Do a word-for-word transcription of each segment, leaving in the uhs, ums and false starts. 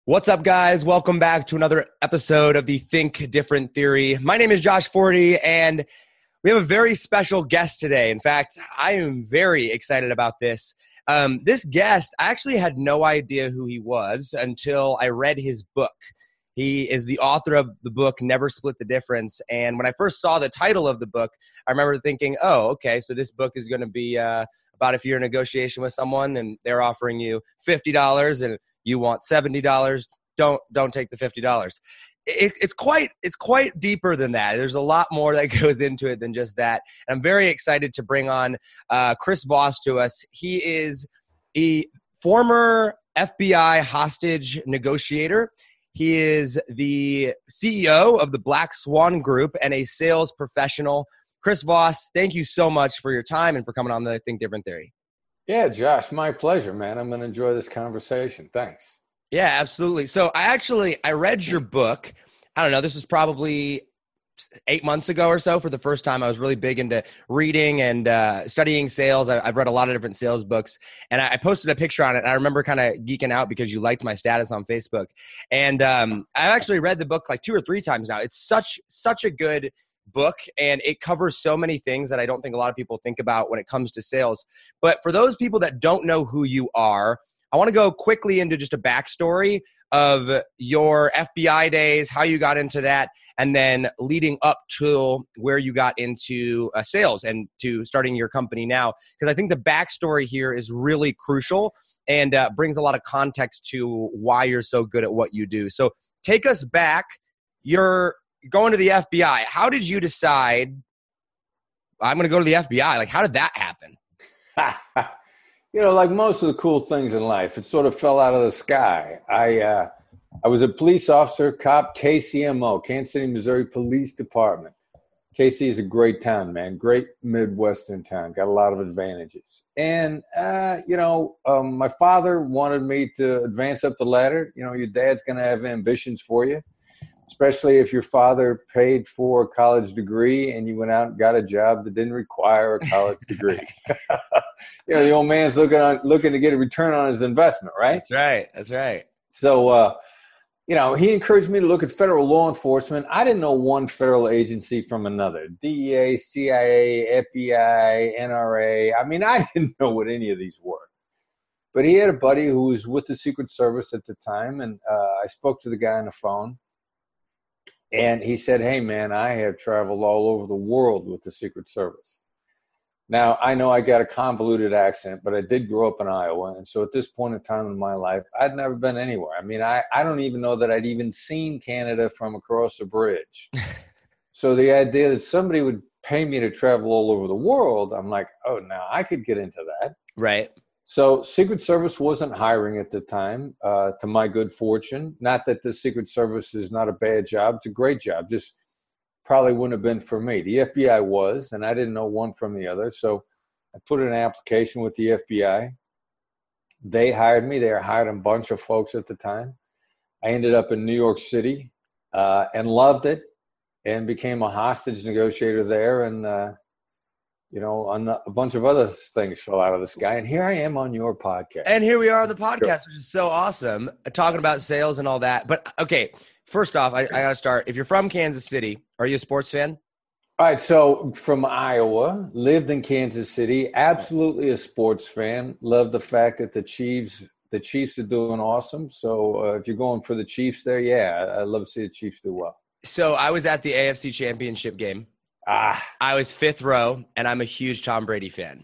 What's up, guys? Welcome back to another episode of the Think Different Theory. My name is Josh Forti, and we have a very special guest today. In fact, I am very excited about this. Um, this guest, I actually had no idea who he was until I read his book. He is the author of the book, Never Split the Difference. And when I first saw the title of the book, I remember thinking, oh, okay, so this book is going to be uh, about if you're in a negotiation with someone and they're offering you fifty dollars and you want seventy dollars, don't don't take the fifty dollars. It, it's quite it's quite deeper than that. There's a lot more that goes into it than just that. And I'm very excited to bring on uh, Chris Voss to us. He is a former F B I hostage negotiator. He is the C E O of the Black Swan Group and a sales professional. Chris Voss, thank you so much for your time and for coming on the Think Different Theory. Yeah, Josh, my pleasure, man. I'm going to enjoy this conversation. Thanks. Yeah, absolutely. So I actually, I read your book. I don't know, this was probably eight months ago or so for the first time. I was really big into reading and uh, studying sales. I, I've read a lot of different sales books, and I, I posted a picture on it. And I remember kind of geeking out because you liked my status on Facebook. And um, I actually read the book like two or three times now. It's such, such a good book, and it covers so many things that I don't think a lot of people think about when it comes to sales. But for those people that don't know who you are, I want to go quickly into just a backstory of your F B I days, how you got into that, and then leading up to where you got into uh, sales and to starting your company now. Because I think the backstory here is really crucial and uh, brings a lot of context to why you're so good at what you do. So take us back. You're going to the F B I. How did you decide, I'm going to go to the F B I? Like, how did that happen? You know, like most of the cool things in life, it sort of fell out of the sky. I uh, I was a police officer, cop, K C M O, Kansas City, Missouri Police Department. K C is a great town, man. Great Midwestern town. Got a lot of advantages. And, uh, you know, um, my father wanted me to advance up the ladder. You know, your dad's going to have ambitions for you, especially if your father paid for a college degree and you went out and got a job that didn't require a college degree. You know, the old man's looking on, looking to get a return on his investment, right? That's right. That's right. So, uh, you know, he encouraged me to look at federal law enforcement. I didn't know one federal agency from another. D E A, C I A, F B I, N R A. I mean, I didn't know what any of these were. But he had a buddy who was with the Secret Service at the time, and uh, I spoke to the guy on the phone. And he said, hey, man, I have traveled all over the world with the Secret Service. Now, I know I got a convoluted accent, but I did grow up in Iowa. And so at this point in time in my life, I'd never been anywhere. I mean, I, I don't even know that I'd even seen Canada from across a bridge. So the idea that somebody would pay me to travel all over the world, I'm like, oh, now I could get into that. Right. So Secret Service wasn't hiring at the time, uh, to my good fortune. Not that the Secret Service is not a bad job. It's a great job. Just probably wouldn't have been for me. The F B I was, and I didn't know one from the other. So I put in an application with the F B I. They hired me. They hired a bunch of folks at the time. I ended up in New York City uh, and loved it and became a hostage negotiator there. And, uh, you know, a bunch of other things fell out of the sky. And here I am on your podcast. And here we are on the podcast, which is so awesome, talking about sales and all that. But, okay, first off, I, I got to start. If you're from Kansas City, are you a sports fan? All right, so from Iowa, lived in Kansas City, absolutely a sports fan. Love the fact that the Chiefs the Chiefs are doing awesome. So uh, if you're going for the Chiefs there, yeah, I love to see the Chiefs do well. So I was at the A F C Championship game. Ah, I was fifth row, and I'm a huge Tom Brady fan.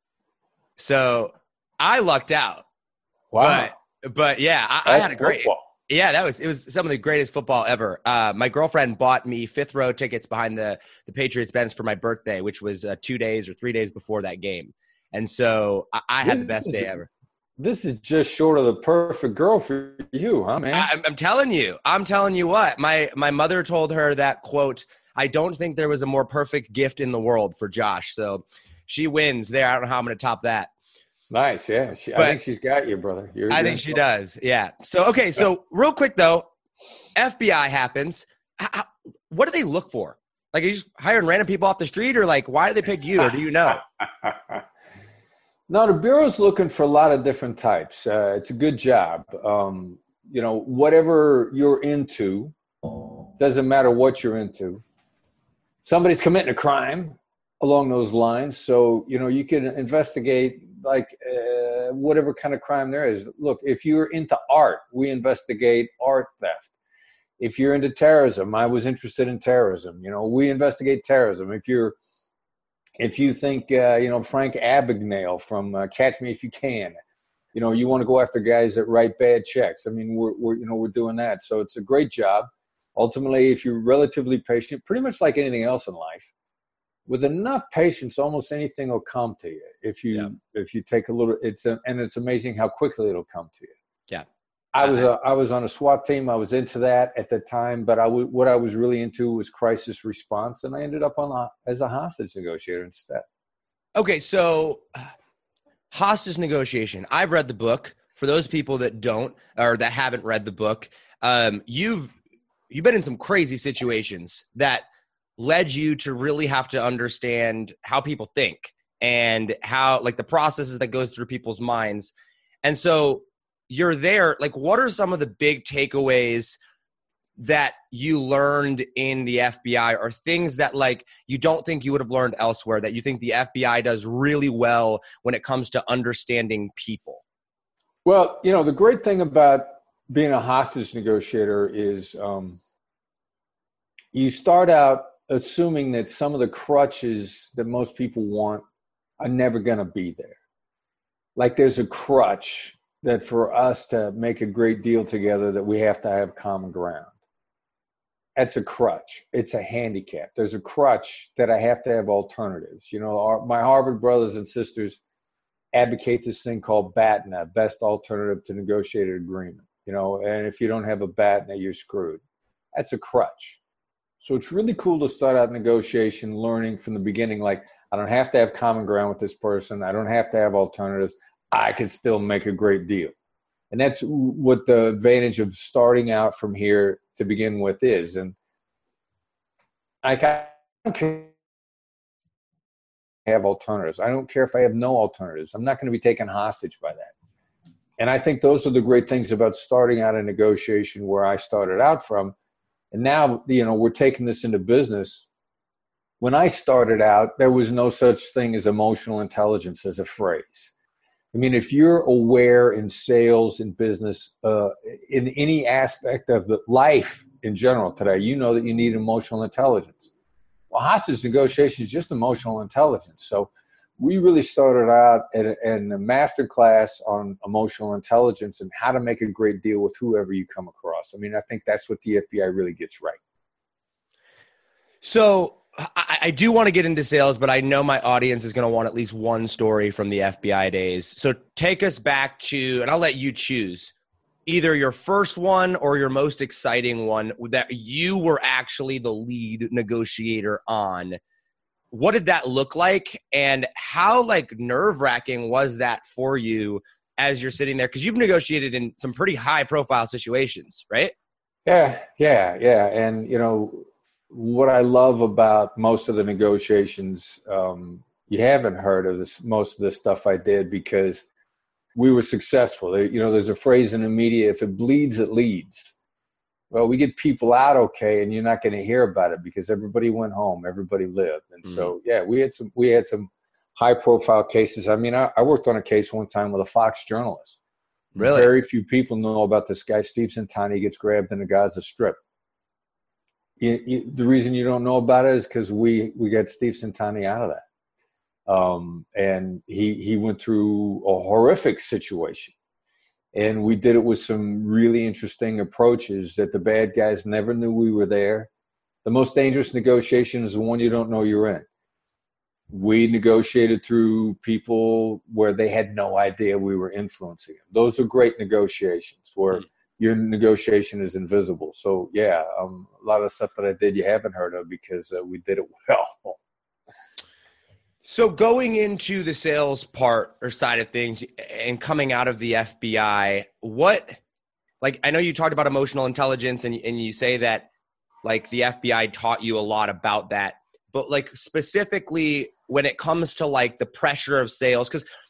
So I lucked out. Wow. But, but yeah, I, I had a great football. Yeah, that was it was some of the greatest football ever. Uh, my girlfriend bought me fifth row tickets behind the, the Patriots bench for my birthday, which was uh, two days or three days before that game. And so I, I had the best day ever. This is just short of the perfect girl for you, huh, man? I, I'm telling you. I'm telling you what. My my mother told her that, quote, I don't think there was a more perfect gift in the world for Josh. So she wins there. I don't know how I'm going to top that. Nice, yeah. She, But, I think she's got you, brother. You're I think she does, yeah. So, okay, so real quick, though, F B I happens. How, what do they look for? Like, are you just hiring random people off the street, or, like, why do they pick you, or do you know? No, the Bureau's looking for a lot of different types. Uh, it's a good job. Um, you know, whatever you're into, doesn't matter what you're into. Somebody's committing a crime along those lines. So, you know, you can investigate like uh, whatever kind of crime there is. Look, if you're into art, we investigate art theft. If you're into terrorism, I was interested in terrorism. You know, we investigate terrorism. If you're, if you think, uh, you know, Frank Abagnale from uh, Catch Me If You Can, you know, you want to go after guys that write bad checks. I mean, we're, we're, you know, we're doing that. So it's a great job. Ultimately, if you're relatively patient, pretty much like anything else in life, with enough patience, almost anything will come to you. If you, yeah. if you take a little, it's a, and it's amazing how quickly it'll come to you. Yeah. I was a, I was on a SWAT team. I was into that at the time, but I w- what I was really into was crisis response, and I ended up on a, as a hostage negotiator instead. Okay, so uh, hostage negotiation. I've read the book. For those people that don't or that haven't read the book, um, you've you've been in some crazy situations that led you to really have to understand how people think and how, like, the processes that goes through people's minds. And so you're there, like, what are some of the big takeaways that you learned in the F B I, or things that, like, you don't think you would have learned elsewhere that you think the F B I does really well when it comes to understanding people? Well, you know, the great thing about being a hostage negotiator is um, you start out assuming that some of the crutches that most people want are never going to be there. Like, there's a crutch that for us to make a great deal together that we have to have common ground. That's a crutch. It's a handicap. There's a crutch that I have to have alternatives. You know, our, my Harvard brothers and sisters advocate this thing called BATNA, Best Alternative to Negotiated Agreement. You know, and if you don't have a BATNA, you're screwed. That's a crutch. So it's really cool to start out negotiation, learning from the beginning, like, I don't have to have common ground with this person. I don't have to have alternatives. I can still make a great deal. And that's what the advantage of starting out from here to begin with is. And I don't care if I have alternatives. I don't care if I have no alternatives. I'm not going to be taken hostage by that. And I think those are the great things about starting out a negotiation where I started out from. And now, you know, we're taking this into business. When I started out, there was no such thing as emotional intelligence as a phrase. I mean, if you're aware in sales and business, uh, in any aspect of the life in general today, you know that you need emotional intelligence. Well, hostage negotiation is just emotional intelligence. So we really started out at a, in a master class on emotional intelligence and how to make a great deal with whoever you come across. I mean, I think that's what the F B I really gets right. So I, I do want to get into sales, but I know my audience is going to want at least one story from the F B I days. So take us back to, and I'll let you choose, either your first one or your most exciting one that you were actually the lead negotiator on. What did that look like, and how, like, nerve-wracking was that for you as you're sitting there? Because you've negotiated in some pretty high-profile situations, right? Yeah, yeah, yeah. And, you know, what I love about most of the negotiations, um, you haven't heard of this, most of the stuff I did, because we were successful. You know, there's a phrase in the media, if it bleeds, it leads. Well, we get people out okay, and you're not going to hear about it because everybody went home, everybody lived. And mm-hmm. so, yeah, we had some we had some high-profile cases. I mean, I, I worked on a case one time with a Fox journalist. Really? Very few people know about this guy, Steve Santani, gets grabbed in the Gaza Strip. You, you, the reason you don't know about it is because we, we got Steve Santani out of that. Um, and he he went through a horrific situation. And we did it with some really interesting approaches that the bad guys never knew we were there. The most dangerous negotiation is the one you don't know you're in. We negotiated through people where they had no idea we were influencing them. Those are great negotiations where mm-hmm. your negotiation is invisible. So, yeah, um, a lot of stuff that I did you haven't heard of because uh, we did it well. So going into the sales part or side of things and coming out of the F B I, what, like, I know you talked about emotional intelligence and, and you say that, like, the F B I taught you a lot about that, but, like, specifically when it comes to, like, the pressure of sales, because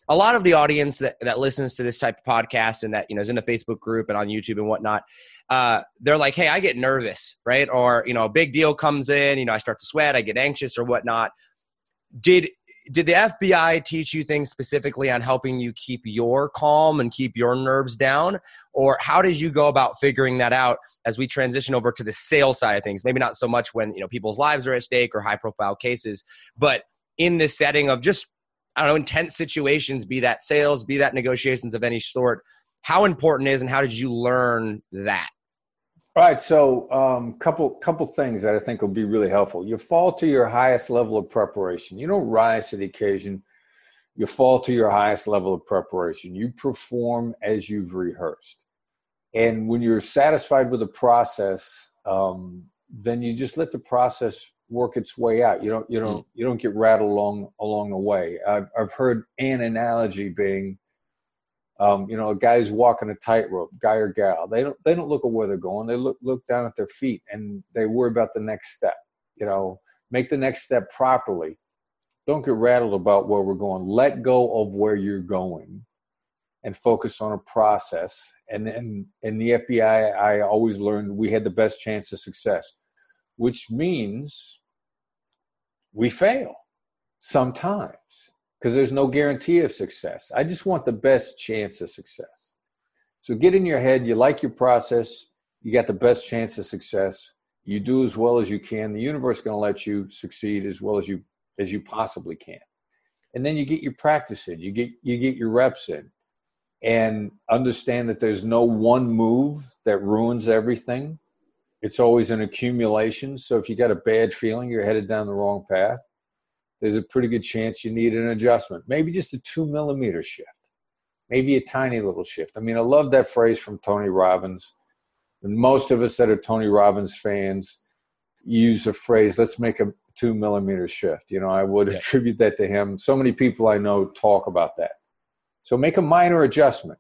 a lot of the audience that, that listens to this type of podcast and that, you know, is in the Facebook group and on YouTube and whatnot, uh, they're like, hey, I get nervous, right? Or, you know, a big deal comes in, you know, I start to sweat, I get anxious or whatnot. Did Did the F B I teach you things specifically on helping you keep your calm and keep your nerves down? Or how did you go about figuring that out as we transition over to the sales side of things? Maybe not so much when, you know, people's lives are at stake or high profile cases, but in this setting of just, I don't know, intense situations, be that sales, be that negotiations of any sort, how important is and how did you learn that? All right, so um, couple couple things that I think will be really helpful. You fall to your highest level of preparation. You don't rise to the occasion. You fall to your highest level of preparation. You perform as you've rehearsed. And when you're satisfied with the process, um, then you just let the process work its way out. You don't you don't you don't get rattled along along the way. I've I've heard an analogy being, Um, you know, a guy's walking a tightrope, guy or gal. They don't they don't look at where they're going. They look look down at their feet and they worry about the next step. You know, make the next step properly. Don't get rattled about where we're going. Let go of where you're going and focus on a process. And then in the F B I, I always learned we had the best chance of success, which means we fail sometimes, because there's no guarantee of success. I just want the best chance of success. So get in your head, you like your process, you got the best chance of success, you do as well as you can. The universe is going to let you succeed as well as you as you possibly can. And then you get your practice in, you get you get your reps in, and understand that there's no one move that ruins everything. It's always an accumulation. So if you got a bad feeling you're headed down the wrong path, there's a pretty good chance you need an adjustment. Maybe just a two millimeter shift, maybe a tiny little shift. I mean, I love that phrase from Tony Robbins. And most of us that are Tony Robbins fans use the phrase, let's make a two millimeter shift. You know, I would yeah. attribute that to him. So many people I know talk about that. So make a minor adjustment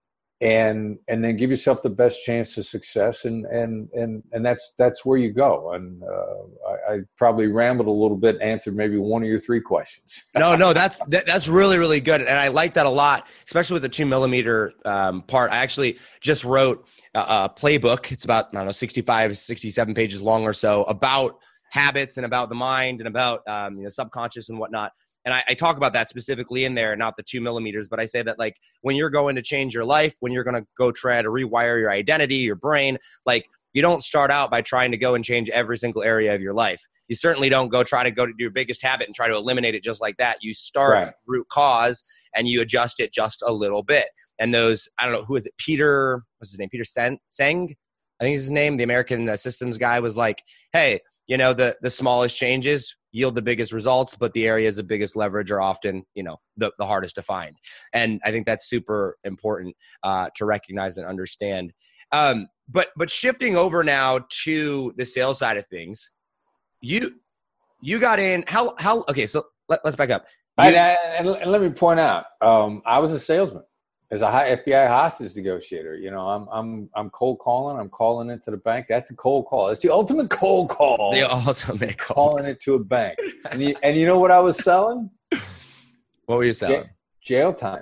and and then give yourself the best chance of success. And and and and that's that's where you go. And uh, I, I probably rambled a little bit, answered maybe one of your three questions. no, no, that's that, that's really, really good. And I like that a lot, especially with the two millimeter um, part. I actually just wrote a, a playbook. It's about, I don't know, sixty-five, sixty-seven pages long or so, about habits and about the mind and about um, you know, subconscious and whatnot. And I, I talk about that specifically in there, not the two millimeters, but I say that, like, when you're going to change your life, when you're going to go try to rewire your identity, your brain, like, you don't start out by trying to go and change every single area of your life. You certainly don't go try to go to your biggest habit and try to eliminate it just like that. You start right. at root cause and you adjust it just a little bit. And those, I don't know, who is it? Peter, what's his name? Peter Sen- Seng, I think is his name. The American uh, systems guy was like, hey, you know, the, the smallest changes yield the biggest results, but the areas of biggest leverage are often, you know, the, the hardest to find. And I think that's super important uh, to recognize and understand. Um, but but shifting over now to the sales side of things, you you got in how how okay. So let, let's back up. You, and, and, and let me point out, um, I was a salesman. As a high F B I hostage negotiator, you know, I'm I'm I'm cold calling. I'm calling into the bank. That's a cold call. It's the ultimate cold call. The ultimate cold calling it to a bank. And you, and you know what I was selling? What were you selling? Jail time.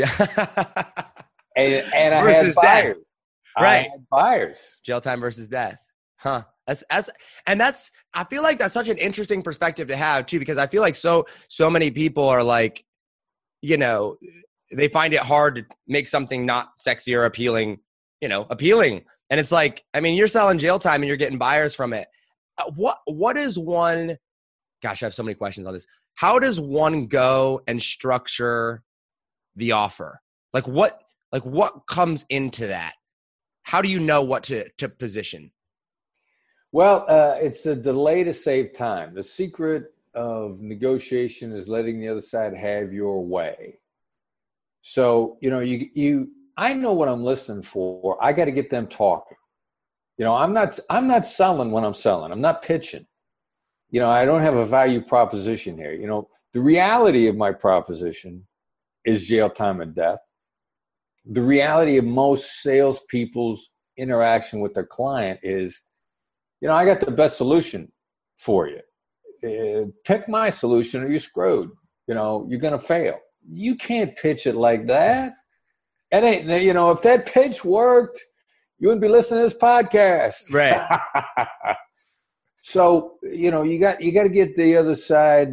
and and I versus had buyers. Death. Right. I had buyers. Jail time versus death. Huh. That's that's and that's I feel like that's such an interesting perspective to have too, because I feel like so so many people are like, you know, they find it hard to make something not sexy or appealing, you know, appealing. And it's like, I mean, you're selling jail time and you're getting buyers from it. Uh, what, what is one, gosh, I have so many questions on this. How does one go and structure the offer? Like what, like what comes into that? How do you know what to, to position? Well, uh, it's a delay to save time. The secret of negotiation is letting the other side have your way. So, you know, you, you, I know what I'm listening for. I got to get them talking. You know, I'm not, I'm not selling when I'm selling. I'm not pitching. You know, I don't have a value proposition here. You know, the reality of my proposition is jail time and death. The reality of most salespeople's interaction with their client is, you know, I got the best solution for you. Uh, pick my solution or you're screwed. You know, you're going to fail. You can't pitch it like that. It ain't, you know, if that pitch worked, you wouldn't be listening to this podcast. Right. So, you know, you got, you got to get the other side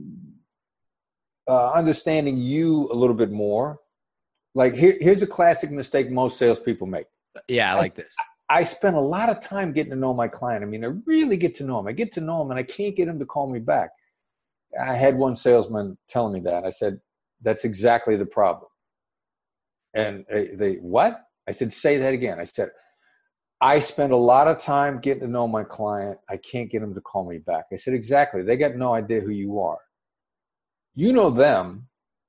uh, understanding you a little bit more. Like here, here's a classic mistake most salespeople make. Yeah, I like this. I spend a lot of time getting to know my client. I mean, I really get to know him. I get to know him, and I can't get him to call me back. I had one salesman telling me that. I said, that's exactly the problem. And they, what? I said, say that again. I said, I spend a lot of time getting to know my client. I can't get him to call me back. I said, exactly. They got no idea who you are. You know them.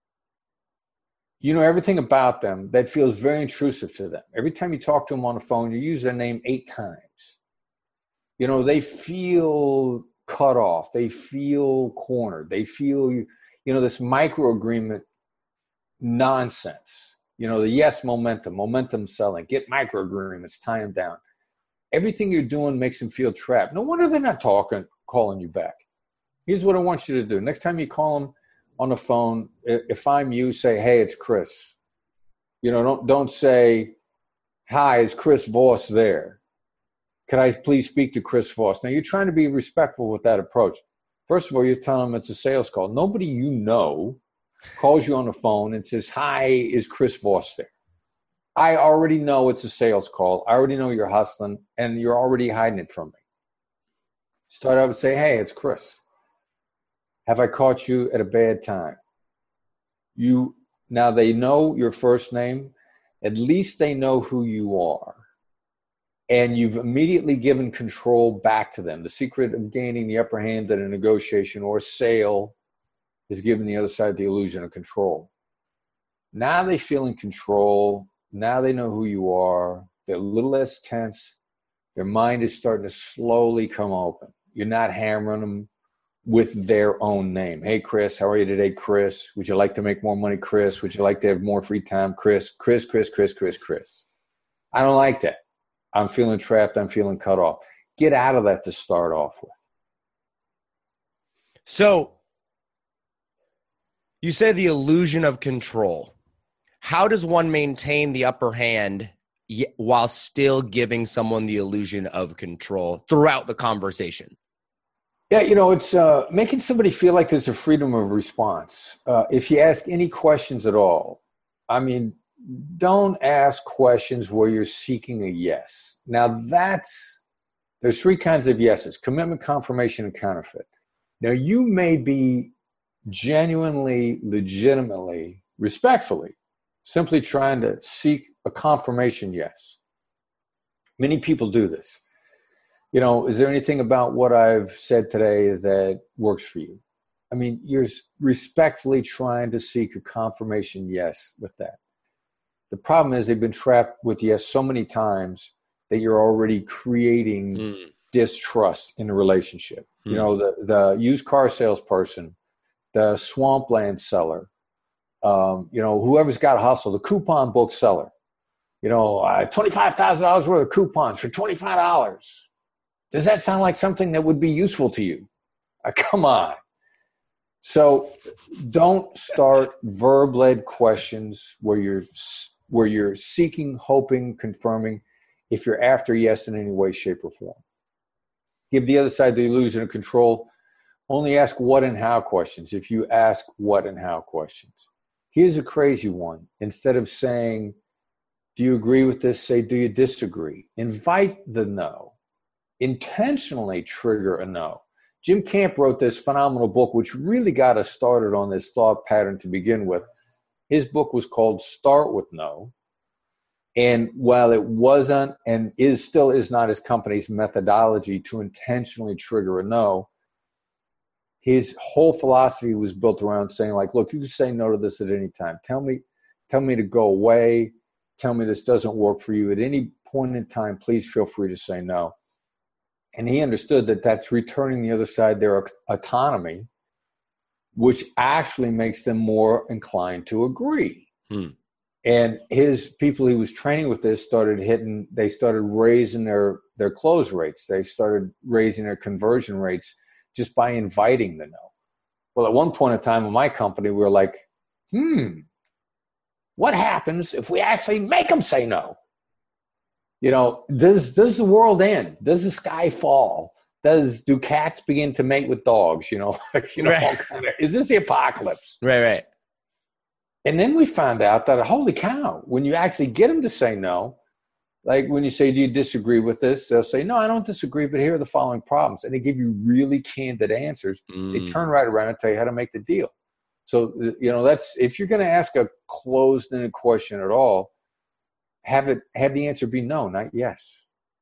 You know everything about them that feels very intrusive to them. Every time you talk to them on the phone, you use their name eight times. You know, they feel cut off. They feel cornered. They feel, you know, this microagreement nonsense. You know, the yes momentum, momentum selling, get microagreements, tie them down. Everything you're doing makes them feel trapped. No wonder they're not talking, calling you back. Here's what I want you to do. Next time you call them on the phone, if I'm you, say, hey, it's Chris. You know, don't don't say, hi, is Chris Voss there? Can I please speak to Chris Voss? Now, you're trying to be respectful with that approach. First of all, you're telling them it's a sales call. Nobody you know calls you on the phone and says, hi, is Chris Voss there? I already know it's a sales call. I already know you're hustling, and you're already hiding it from me. Start out and say, hey, it's Chris. Have I caught you at a bad time? You now they know your first name. At least they know who you are. And you've immediately given control back to them. The secret of gaining the upper hand in a negotiation or a sale is giving the other side the illusion of control. Now they feel in control. Now they know who you are. They're a little less tense. Their mind is starting to slowly come open. You're not hammering them with their own name. Hey, Chris, how are you today, Chris? Would you like to make more money, Chris? Would you like to have more free time, Chris? Chris, Chris, Chris, Chris, Chris. I don't like that. I'm feeling trapped. I'm feeling cut off. Get out of that to start off with. So you say the illusion of control. How does one maintain the upper hand while still giving someone the illusion of control throughout the conversation? Yeah, you know, it's uh, making somebody feel like there's a freedom of response. Uh, if you ask any questions at all, I mean, don't ask questions where you're seeking a yes. Now that's, there's three kinds of yeses: commitment, confirmation, and counterfeit. Now you may be genuinely, legitimately, respectfully, simply trying to seek a confirmation yes. Many people do this. You know, is there anything about what I've said today that works for you? I mean, you're respectfully trying to seek a confirmation yes with that. The problem is they've been trapped with yes so many times that you're already creating mm. distrust in the relationship. Mm. You know, the, the used car salesperson, the swampland seller, um, you know, whoever's got a hustle, the coupon book seller, you know, uh, twenty-five thousand dollars worth of coupons for twenty-five dollars. Does that sound like something that would be useful to you? Uh, come on. So don't start verb-led questions where you're where you're seeking, hoping, confirming if you're after yes in any way, shape, or form. Give the other side the illusion of control. Only ask what and how questions if you ask what and how questions. Here's a crazy one. Instead of saying, do you agree with this? Say, do you disagree? Invite the no. Intentionally trigger a no. Jim Camp wrote this phenomenal book, which really got us started on this thought pattern to begin with. His book was called Start With No. And while it wasn't and is still is not his company's methodology to intentionally trigger a no, his whole philosophy was built around saying, like, look, you can say no to this at any time. Tell me, tell me to go away. Tell me this doesn't work for you. At any point in time, please feel free to say no. And he understood that that's returning the other side their autonomy, which actually makes them more inclined to agree. Hmm. And his people he was training with this started hitting, they started raising their, their close rates. They started raising their conversion rates just by inviting the no. Well, at one point in time in my company, we were like, hmm, what happens if we actually make them say no? You know, does does the world end? Does the sky fall? Does do cats begin to mate with dogs? You know, you know, Right. all kind of, is this the apocalypse? Right, right. And then we found out that holy cow, when you actually get them to say no, like when you say, "Do you disagree with this?" They'll say, "No, I don't disagree, but here are the following problems," and they give you really candid answers. Mm. They turn right around and tell you how to make the deal. So you know, that's if you're going to ask a closed-ended question at all, have it have the answer be no, not yes.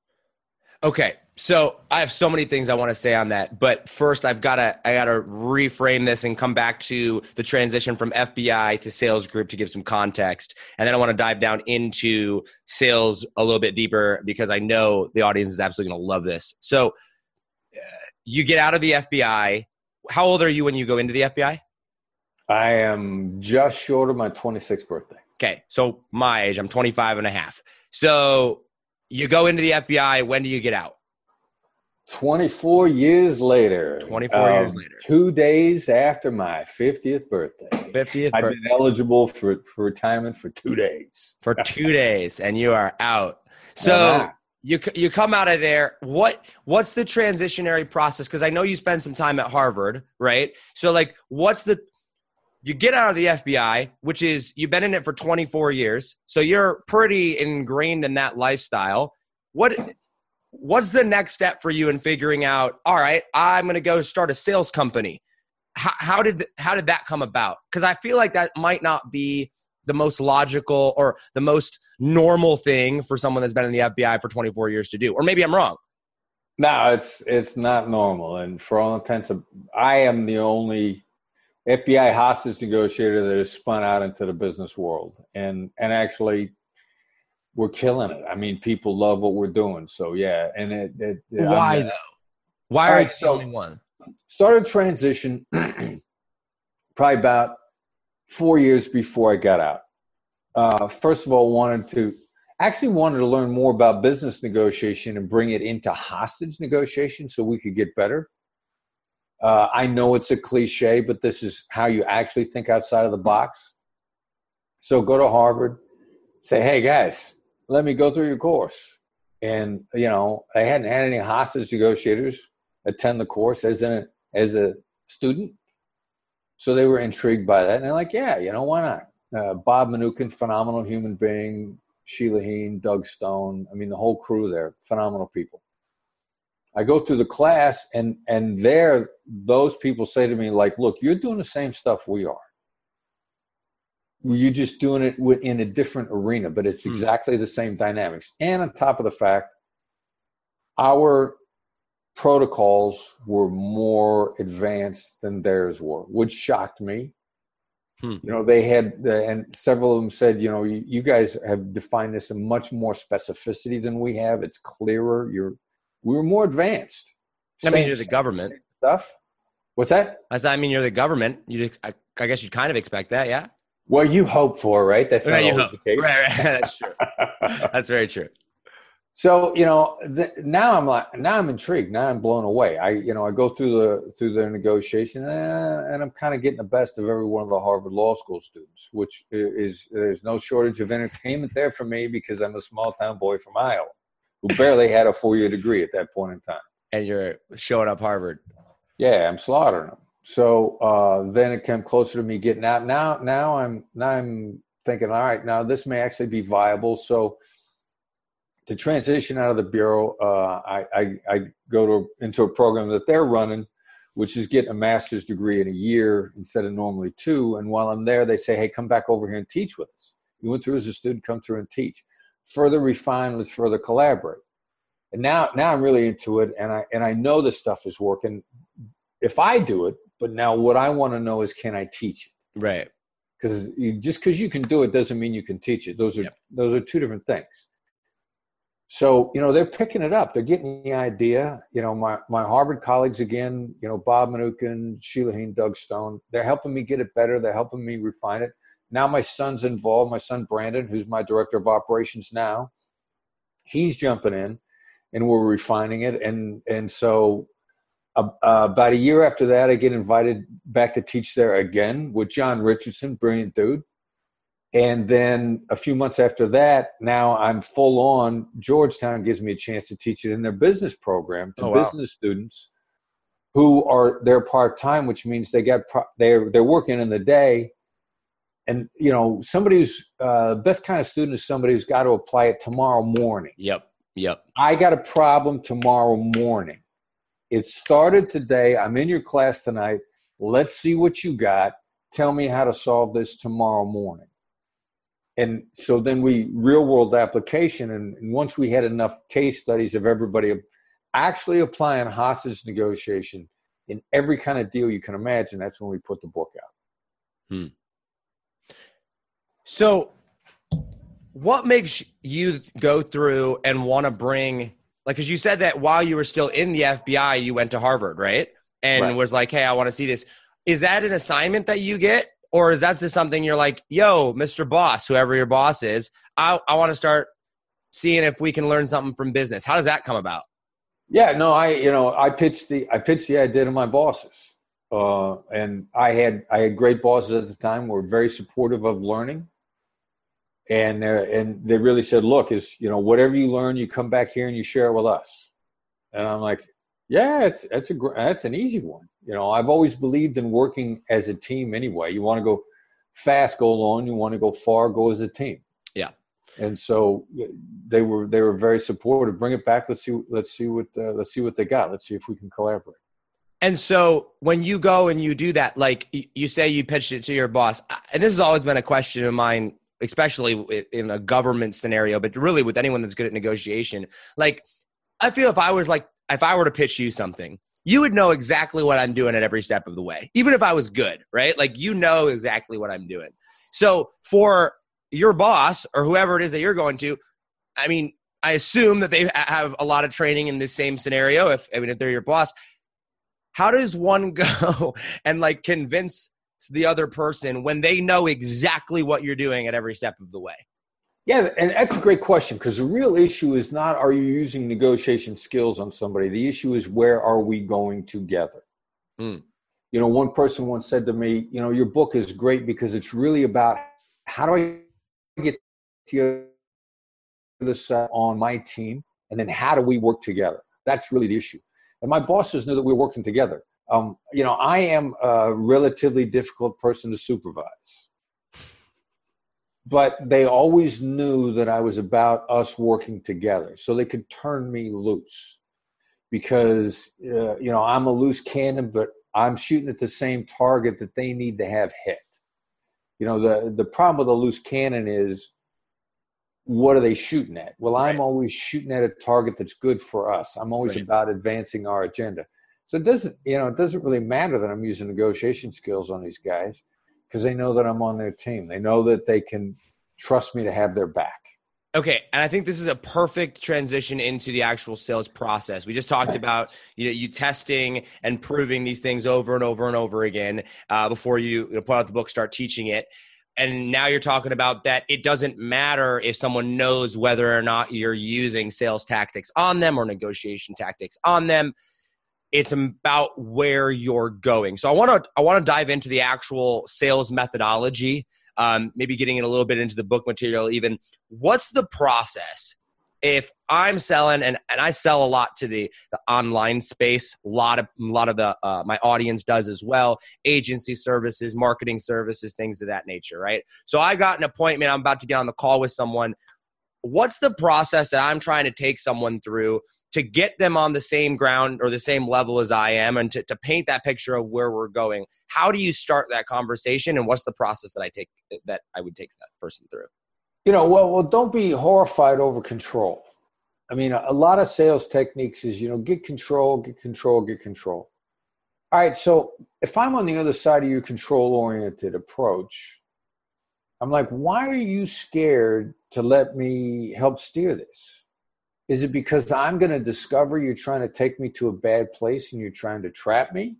Okay, so I have so many things I want to say on that, but first I've got to I got to reframe this and come back to the transition from F B I to sales group to give some context, and then I want to dive down into sales a little bit deeper because I know the audience is absolutely going to love this. So, uh, you get out of the F B I. How old are you when you go into the F B I? I am just short of my twenty-sixth birthday. Okay, so my age, I'm twenty-five and a half. So you go into the F B I. When do you get out? twenty-four years later. twenty-four um, years later. Two days after my fiftieth birthday. fiftieth I've birthday. been eligible for, for retirement for two days. For two days, and you are out. I'm So out. you you come out of there. What what's the transitionary process? Because I know you spent some time at Harvard, right? So like, what's the you get out of the F B I, which is you've been in it for twenty-four years, so you're pretty ingrained in that lifestyle. What what's the next step for you in figuring out? All right, I'm going to go start a sales company. How, how did how did that come about? Because I feel like that might not be the most logical or the most normal thing for someone that's been in the F B I for twenty-four years to do. Or maybe I'm wrong. No, it's it's not normal. And for all intents, I am the only F B I hostage negotiator that has spun out into the business world. And and actually, we're killing it. I mean, people love what we're doing. So, yeah. And it, it Why I'm, though? Why All are right, you the so- only one? started transition probably about four years before I got out. Uh, first of all, wanted to actually wanted to learn more about business negotiation and bring it into hostage negotiation so we could get better. Uh, I know it's a cliche, but this is how you actually think outside of the box. So go to Harvard, say, "Hey guys, let me go through your course." And you know, I hadn't had any hostage negotiators attend the course as a as a student, so they were intrigued by that, and they're like, "Yeah, you know, why not?" Uh, Bob Mnookin, phenomenal human being. Sheila Heen, Doug Stone. I mean, the whole crew there, phenomenal people. I go through the class, and and there, those people say to me, like, "Look, you're doing the same stuff we are. You're just doing it in a different arena, but it's exactly the same dynamics." And on top of the fact, our protocols were more advanced than theirs were, which shocked me. Hmm. You know, they had, and several of them said, you know, you, you guys have defined this in much more specificity than we have. It's clearer. You're, we were more advanced. I mean, Same- you're the government. stuff. What's that? I said, I mean, you're the government. You, I, I guess you'd kind of expect that, yeah. Well, you hope for, right? That's not Right, you always hope. the case. Right, right. That's true. That's very true. So, you know, th- now I'm like, now I'm intrigued. Now I'm blown away. I, you know, I go through the through the negotiation, uh, and I'm kind of getting the best of every one of the Harvard Law School students, which is there's no shortage of entertainment there for me because I'm a small town boy from Iowa who barely had a four year degree at that point in time. And you're showing up Harvard. Yeah, I'm slaughtering them. So uh, then it came closer to me getting out. Now, now I'm now I'm thinking, all right, now this may actually be viable. So to transition out of the bureau, uh, I, I, I go to into a program that they're running, which is getting a master's degree in a year instead of normally two. And while I'm there, they say, "Hey, come back over here and teach with us. You went through as a student, come through and teach. Further refine, let's further collaborate." And now, now I'm really into it, and I and I know this stuff is working if I do it. But now, what I want to know is, can I teach it? Right. Because just because you can do it doesn't mean you can teach it. Those are Yep. those are two different things. So, you know, they're picking it up. They're getting the idea. You know, my, my Harvard colleagues, again, you know, Bob Mnookin, Sheila Heen, Doug Stone, they're helping me get it better. They're helping me refine it. Now my son's involved. My son, Brandon, who's my director of operations now, he's jumping in and we're refining it. And, and so Uh, uh, about a year after that, I get invited back to teach there again with John Richardson, brilliant dude. And then a few months after that, now I'm full on. Georgetown gives me a chance to teach it in their business program to Oh, wow. business students who are they're part time, which means they got pro- they're they're working in the day. And you know, somebody who's uh, best kind of student is somebody who's got to apply it tomorrow morning. Yep. Yep. I got a problem tomorrow morning. It started today. I'm in your class tonight. Let's see what you got. Tell me how to solve this tomorrow morning. And so then we real world application. And, and once we had enough case studies of everybody actually applying hostage negotiation in every kind of deal you can imagine, that's when we put the book out. Hmm. So what makes you go through and want to bring, like, because you said that while you were still in the F B I, you went to Harvard, right? And Right. was like, hey, I want to see this. Is that an assignment that you get? Or is that just something you're like, yo, Mister Boss, whoever your boss is, I, I want to start seeing if we can learn something from business. How does that come about? Yeah, no, I, you know, I pitched the, I pitched the idea to my bosses. Uh, and I had, I had great bosses at the time who were very supportive of learning. And, uh, and they really said, look, is, you know, whatever you learn, you come back here and you share it with us. And I'm like, yeah, it's, it's a, that's an easy one. You know, I've always believed in working as a team anyway. You want to go fast, go alone. You want to go far, go as a team. Yeah. And so they were, they were very supportive. Bring it back. Let's see, let's see what, uh, let's see what they got. Let's see if we can collaborate. And so when you go and you do that, like you say you pitched it to your boss, and this has always been a question of mine, especially in a government scenario, but really with anyone that's good at negotiation. Like, I feel if I was like, if I were to pitch you something, you would know exactly what I'm doing at every step of the way, even if I was good, right? Like, you know exactly what I'm doing. So for your boss or whoever it is that you're going to, I mean, I assume that they have a lot of training in this same scenario. If, I mean, if they're your boss, how does one go and like convince the other person when they know exactly what you're doing at every step of the way? Yeah, and that's a great question, because the real issue is not are you using negotiation skills on somebody. The issue is where are we going together? Mm. You know, one person once said to me, you know, your book is great because it's really about how do I get the other side on my team, and then how do we work together? That's really the issue. And my bosses knew that we were working together. Um, you know, I am a relatively difficult person to supervise. But they always knew that I was about us working together, so they could turn me loose. Because, uh, you know, I'm a loose cannon, but I'm shooting at the same target that they need to have hit. You know, the, the problem with a loose cannon is, what are they shooting at? Well, I'm Right. always shooting at a target that's good for us. I'm always Right. about advancing our agenda. So it doesn't, you know, it doesn't really matter that I'm using negotiation skills on these guys, because they know that I'm on their team. They know that they can trust me to have their back. Okay, and I think this is a perfect transition into the actual sales process. We just talked Right. about you know you testing and proving these things over and over and over again uh, before you, you know, put out the book, start teaching it. And now you're talking about that it doesn't matter if someone knows whether or not you're using sales tactics on them or negotiation tactics on them. It's about where you're going. So I want to I want to dive into the actual sales methodology. Um, maybe getting it a little bit into the book material even. What's the process if I'm selling, and, and I sell a lot to the, the online space, a lot of, a lot of the, uh, my audience does as well, agency services, marketing services, things of that nature, right? So I got an appointment, I'm about to get on the call with someone. What's the process that I'm trying to take someone through to get them on the same ground or the same level as I am, and to, to paint that picture of where we're going? How do you start that conversation, and what's the process that I take that I would take that person through? You know, well, well, don't be horrified over control. I mean, a, a lot of sales techniques is, you know, get control, get control, get control. All right, so if I'm on the other side of your control-oriented approach, I'm like, why are you scared to let me help steer this? Is it because I'm going to discover you're trying to take me to a bad place and you're trying to trap me?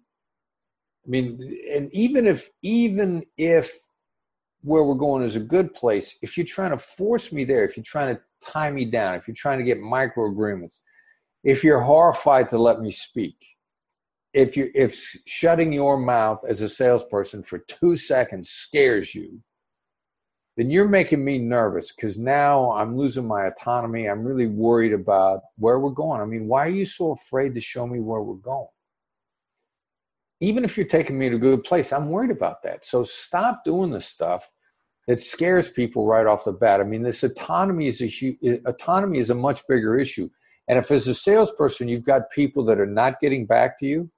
I mean, and even if, even if where we're going is a good place, if you're trying to force me there, if you're trying to tie me down, if you're trying to get micro agreements, if you're horrified to let me speak, if you if shutting your mouth as a salesperson for two seconds scares you, then you're making me nervous because now I'm losing my autonomy. I'm really worried about where we're going. I mean, why are you so afraid to show me where we're going? Even if you're taking me to a good place, I'm worried about that. So stop doing this stuff that scares people right off the bat. I mean, this autonomy is a huge, autonomy is a much bigger issue. And if as a salesperson, you've got people that are not getting back to you,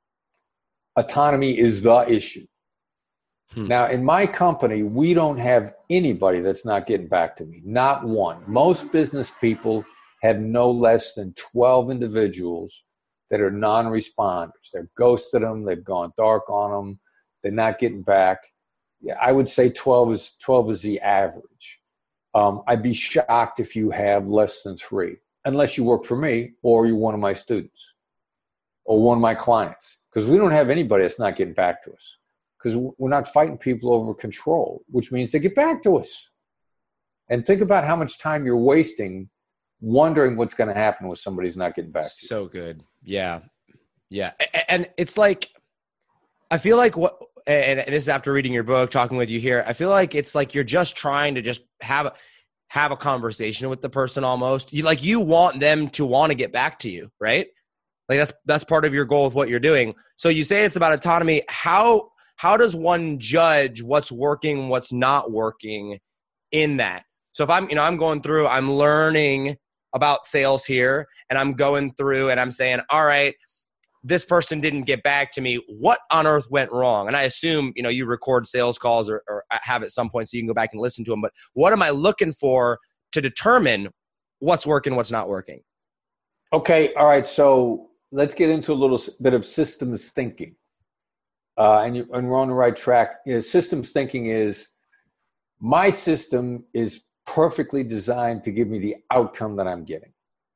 autonomy is the issue. Hmm. Now, in my company, we don't have anybody that's not getting back to me. Not one. Most business people have no less than twelve individuals that are non-responders. They've ghosted them. They've gone dark on them. They're not getting back. Yeah, I would say twelve is twelve is the average. Um, I'd be shocked if you have less than three, unless you work for me or you're one of my students or one of my clients, because we don't have anybody that's not getting back to us, because we're not fighting people over control, which means they get back to us. And think about how much time you're wasting wondering what's going to happen when somebody's not getting back to you. So good. Yeah. Yeah. And it's like, I feel like what, and this is after reading your book, talking with you here, I feel like it's like you're just trying to just have, have a conversation with the person almost. You like, you want them to want to get back to you, right? Like that's, that's part of your goal with what you're doing. So you say it's about autonomy. How, how does one judge what's working, what's not working in that? So if I'm, you know, I'm going through, I'm learning about sales here, and I'm going through and I'm saying, all right, this person didn't get back to me. What on earth went wrong? And I assume, you know, you record sales calls or, or have at some point so you can go back and listen to them. But what am I looking for to determine what's working, what's not working? Okay. All right. So let's get into a little bit of systems thinking. Uh, and, you, and we're on the right track. You know, systems thinking is my system is perfectly designed to give me the outcome that I'm getting.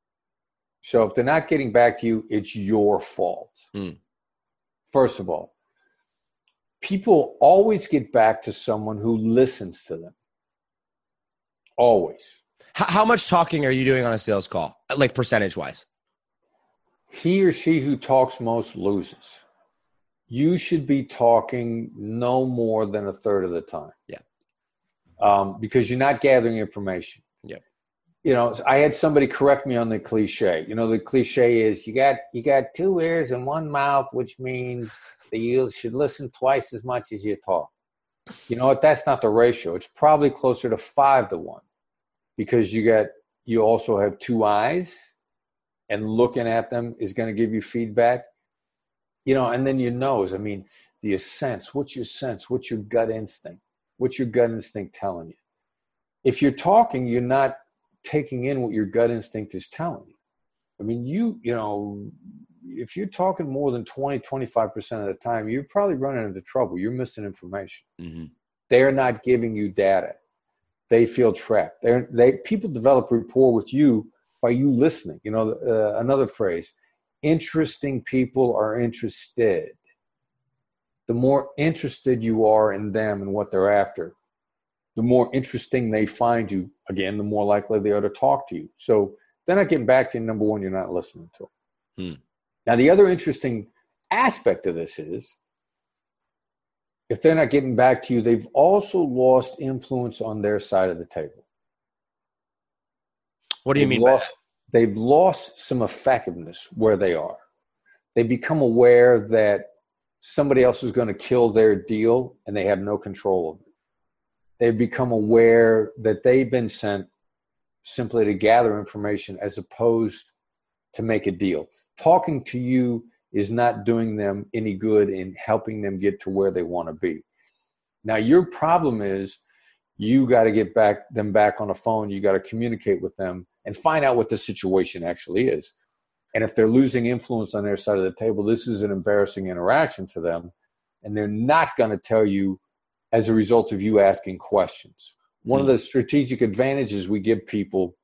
So if they're not getting back to you, it's your fault. Mm. First of all, people always get back to someone who listens to them. Always. How, how much talking are you doing on a sales call, like percentage wise? He or she who talks most loses. You should be talking no more than a third of the time. Yeah. Um, because you're not gathering information. Yeah. You know, I had somebody correct me on the cliche. You know, the cliche is you got you got two ears and one mouth, which means that you should listen twice as much as you talk. You know what? That's not the ratio. It's probably closer to five to one, because you got you also have two eyes, and looking at them is going to give you feedback. You know, and then your nose. I mean, the sense. What's your sense? What's your gut instinct? What's your gut instinct telling you? If you're talking, you're not taking in what your gut instinct is telling you. I mean, you, you know, if you're talking more than twenty, twenty-five percent of the time, you're probably running into trouble. You're missing information. Mm-hmm. They're not giving you data. They feel trapped. They're, they people develop rapport with you by you listening. You know, uh, another phrase, interesting people are interested. The more interested you are in them and what they're after, the more interesting they find you, again, the more likely they are to talk to you. So they're not getting back to you, number one, you're not listening to them. Hmm. Now, the other interesting aspect of this is, if they're not getting back to you, they've also lost influence on their side of the table. What do you they've mean lost, by that? They've lost some effectiveness where they are. They become aware that somebody else is going to kill their deal and they have no control of it. They've become aware that they've been sent simply to gather information as opposed to make a deal. Talking to you is not doing them any good in helping them get to where they want to be. Now, your problem is you got to get back them back on the phone. You got to communicate with them and find out what the situation actually is. And if they're losing influence on their side of the table, this is an embarrassing interaction to them. And they're not going to tell you as a result of you asking questions. One mm-hmm. of the strategic advantages we give people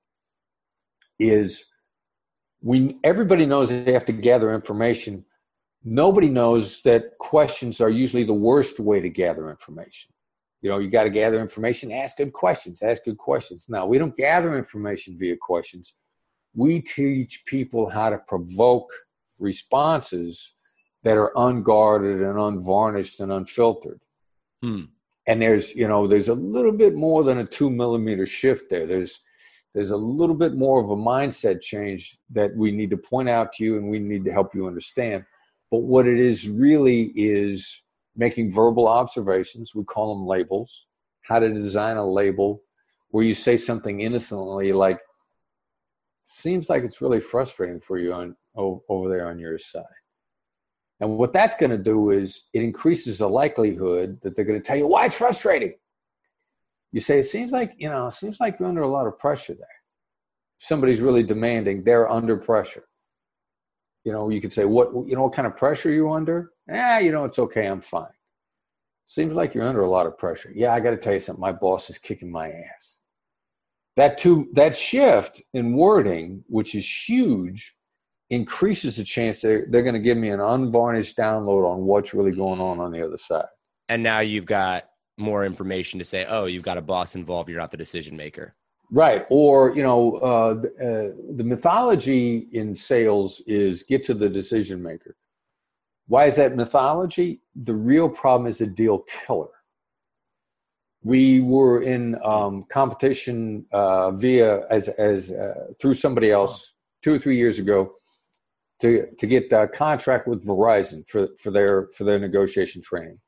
is we everybody knows they have to gather information. Nobody knows that questions are usually the worst way to gather information. You know, you got to gather information, ask good questions, ask good questions. Now, we don't gather information via questions. We teach people how to provoke responses that are unguarded and unvarnished and unfiltered. Hmm. And there's, you know, there's a little bit more than a two millimeter shift there. There's, there's a little bit more of a mindset change that we need to point out to you and we need to help you understand. But what it is really is making verbal observations. We call them labels. How to design a label where you say something innocently like, seems like it's really frustrating for you on over there on your side. And what that's going to do is it increases the likelihood that they're going to tell you why it's frustrating. You say, it seems like, you know, it seems like you're under a lot of pressure there. Somebody's really demanding, they're under pressure. You know, you could say, what, you know, what kind of pressure you're under? Ah, you know, it's okay, I'm fine. Seems like you're under a lot of pressure. Yeah, I got to tell you something. My boss is kicking my ass. That two, that shift in wording, which is huge, increases the chance they're, they're going to give me an unvarnished download on what's really going on on the other side. And now you've got more information to say, oh, you've got a boss involved. You're not the decision maker. Right. Or, you know, uh, uh, the mythology in sales is get to the decision maker. Why is that mythology? The real problem is a deal killer. We were in um, competition uh, via as as uh, through somebody else two or three years ago to to get a contract with Verizon for for their for their negotiation training,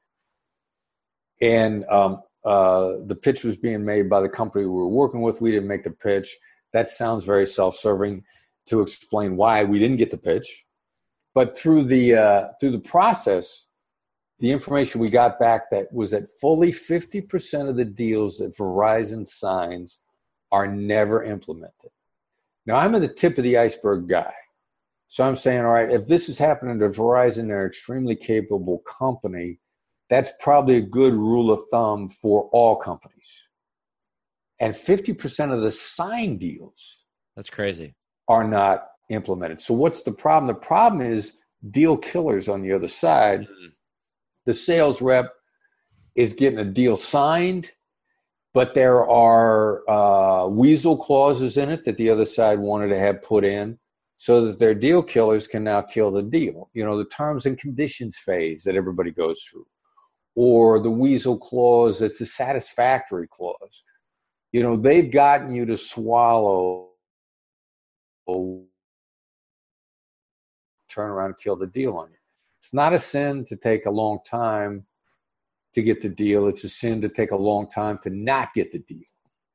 and um, uh, the pitch was being made by the company we were working with. We didn't make the pitch. That sounds very self-serving to explain why we didn't get the pitch, but through the uh, through the process, the information we got back that was that fully fifty percent of the deals that Verizon signs are never implemented. Now, I'm at the tip of the iceberg guy. So I'm saying, all right, if this is happening to Verizon, they're an extremely capable company, that's probably a good rule of thumb for all companies. And fifty percent of the signed deals that's crazy are not implemented. So what's the problem? The problem is deal killers on the other side. Mm-hmm. The sales rep is getting a deal signed, but there are uh, weasel clauses in it that the other side wanted to have put in so that their deal killers can now kill the deal. You know, the terms and conditions phase that everybody goes through, or the weasel clause that's a satisfactory clause. You know, they've gotten you to swallow, turn around and kill the deal on you. It's not a sin to take a long time to get the deal. It's a sin to take a long time to not get the deal.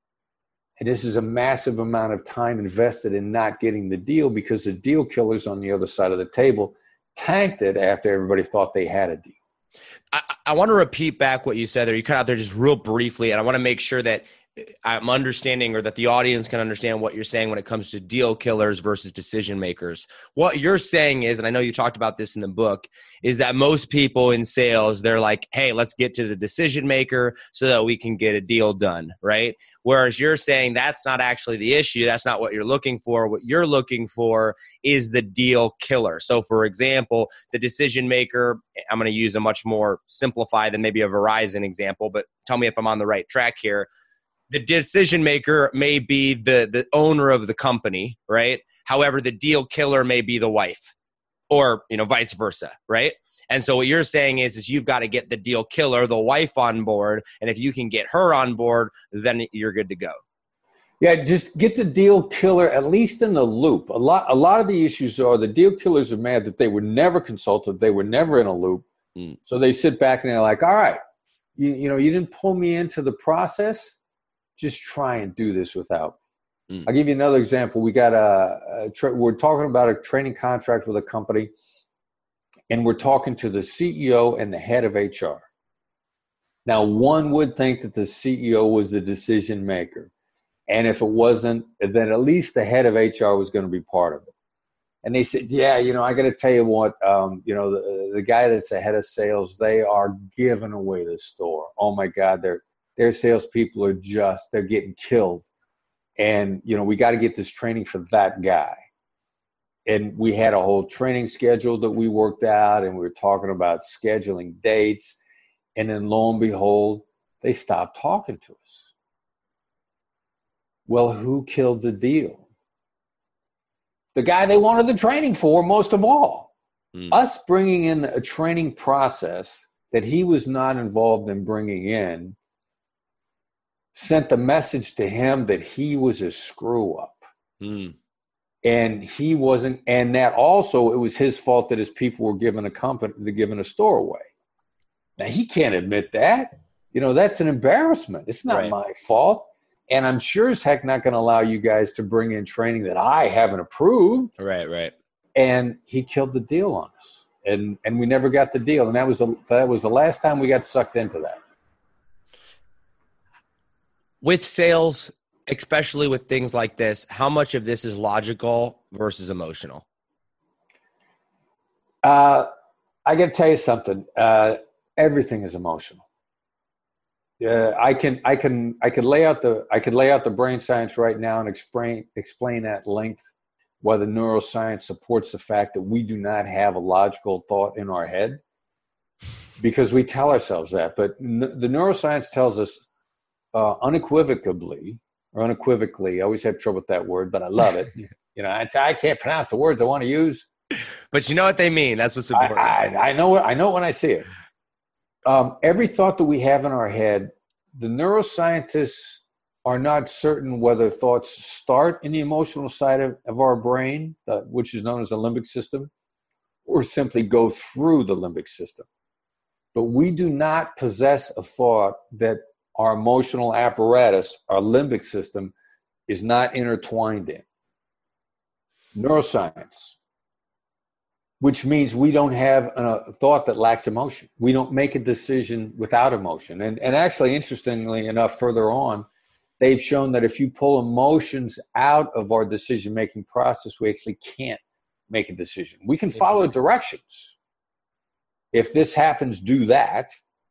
And this is a massive amount of time invested in not getting the deal because the deal killers on the other side of the table tanked it after everybody thought they had a deal. I, I want to repeat back what you said there. You cut out there just real briefly, and I want to make sure that I'm understanding or that the audience can understand what you're saying when it comes to deal killers versus decision makers. What you're saying is, and I know you talked about this in the book, is that most people in sales, they're like, hey, let's get to the decision maker so that we can get a deal done, right? Whereas you're saying that's not actually the issue. That's not what you're looking for. What you're looking for is the deal killer. So for example, the decision maker, I'm going to use a much more simplified than maybe a Verizon example, but tell me if I'm on the right track here. The decision maker may be the, the owner of the company, right? However, the deal killer may be the wife or, you know, vice versa, right? And so what you're saying is, is you've got to get the deal killer, the wife on board. And if you can get her on board, then you're good to go. Yeah, just get the deal killer at least in the loop. A lot, a lot of the issues are the deal killers are mad that they were never consulted. They were never in a loop. Mm. So they sit back and they're like, all right, you, you know, you didn't pull me into the process. Just try and do this without me. Mm. I'll give you another example. We got a, a tra- we're talking about a training contract with a company, and we're talking to the C E O and the head of H R. Now, one would think that the C E O was the decision maker. And if it wasn't, then at least the head of H R was going to be part of it. And they said, yeah, you know, I got to tell you what, um, you know, the, the guy that's the head of sales, they are giving away the store. Oh, my God, they're Their salespeople are just, they're getting killed. And, you know, we got to get this training for that guy. And we had a whole training schedule that we worked out, and we were talking about scheduling dates. And then lo and behold, they stopped talking to us. Well, who killed the deal? The guy they wanted the training for, most of all. Mm. Us bringing in a training process that he was not involved in bringing in sent the message to him that he was a screw up. Mm. And he wasn't, and that also, it was his fault that his people were given a company, they're giving a store away. Now, he can't admit that. You know, that's an embarrassment. It's not right. my fault. And I'm sure as heck not going to allow you guys to bring in training that I haven't approved. Right, right. And he killed the deal on us. And and we never got the deal. And that was the, that was the last time we got sucked into that. With sales, especially with things like this, how much of this is logical versus emotional? Uh, I got to tell you something. Uh, everything is emotional. Uh, I can, I can, I could lay out the, I could lay out the brain science right now and explain, explain at length why the neuroscience supports the fact that we do not have a logical thought in our head, because we tell ourselves that. But n- the neuroscience tells us uh, unequivocally, or unequivocally, I always have trouble with that word, but I love it. You know, I, I can't pronounce the words I want to use, but you know what they mean. That's what's important. I, I, I know it. I know it when I see it. Um, every thought that we have in our head, the neuroscientists are not certain whether thoughts start in the emotional side of, of our brain, uh, which is known as the limbic system, or simply go through the limbic system. But we do not possess a thought that our emotional apparatus, our limbic system, is not intertwined in. Neuroscience, which means we don't have a thought that lacks emotion. We don't make a decision without emotion. And, and actually, interestingly enough, further on, they've shown that if you pull emotions out of our decision-making process, we actually can't make a decision. We can follow directions. If this happens, do that.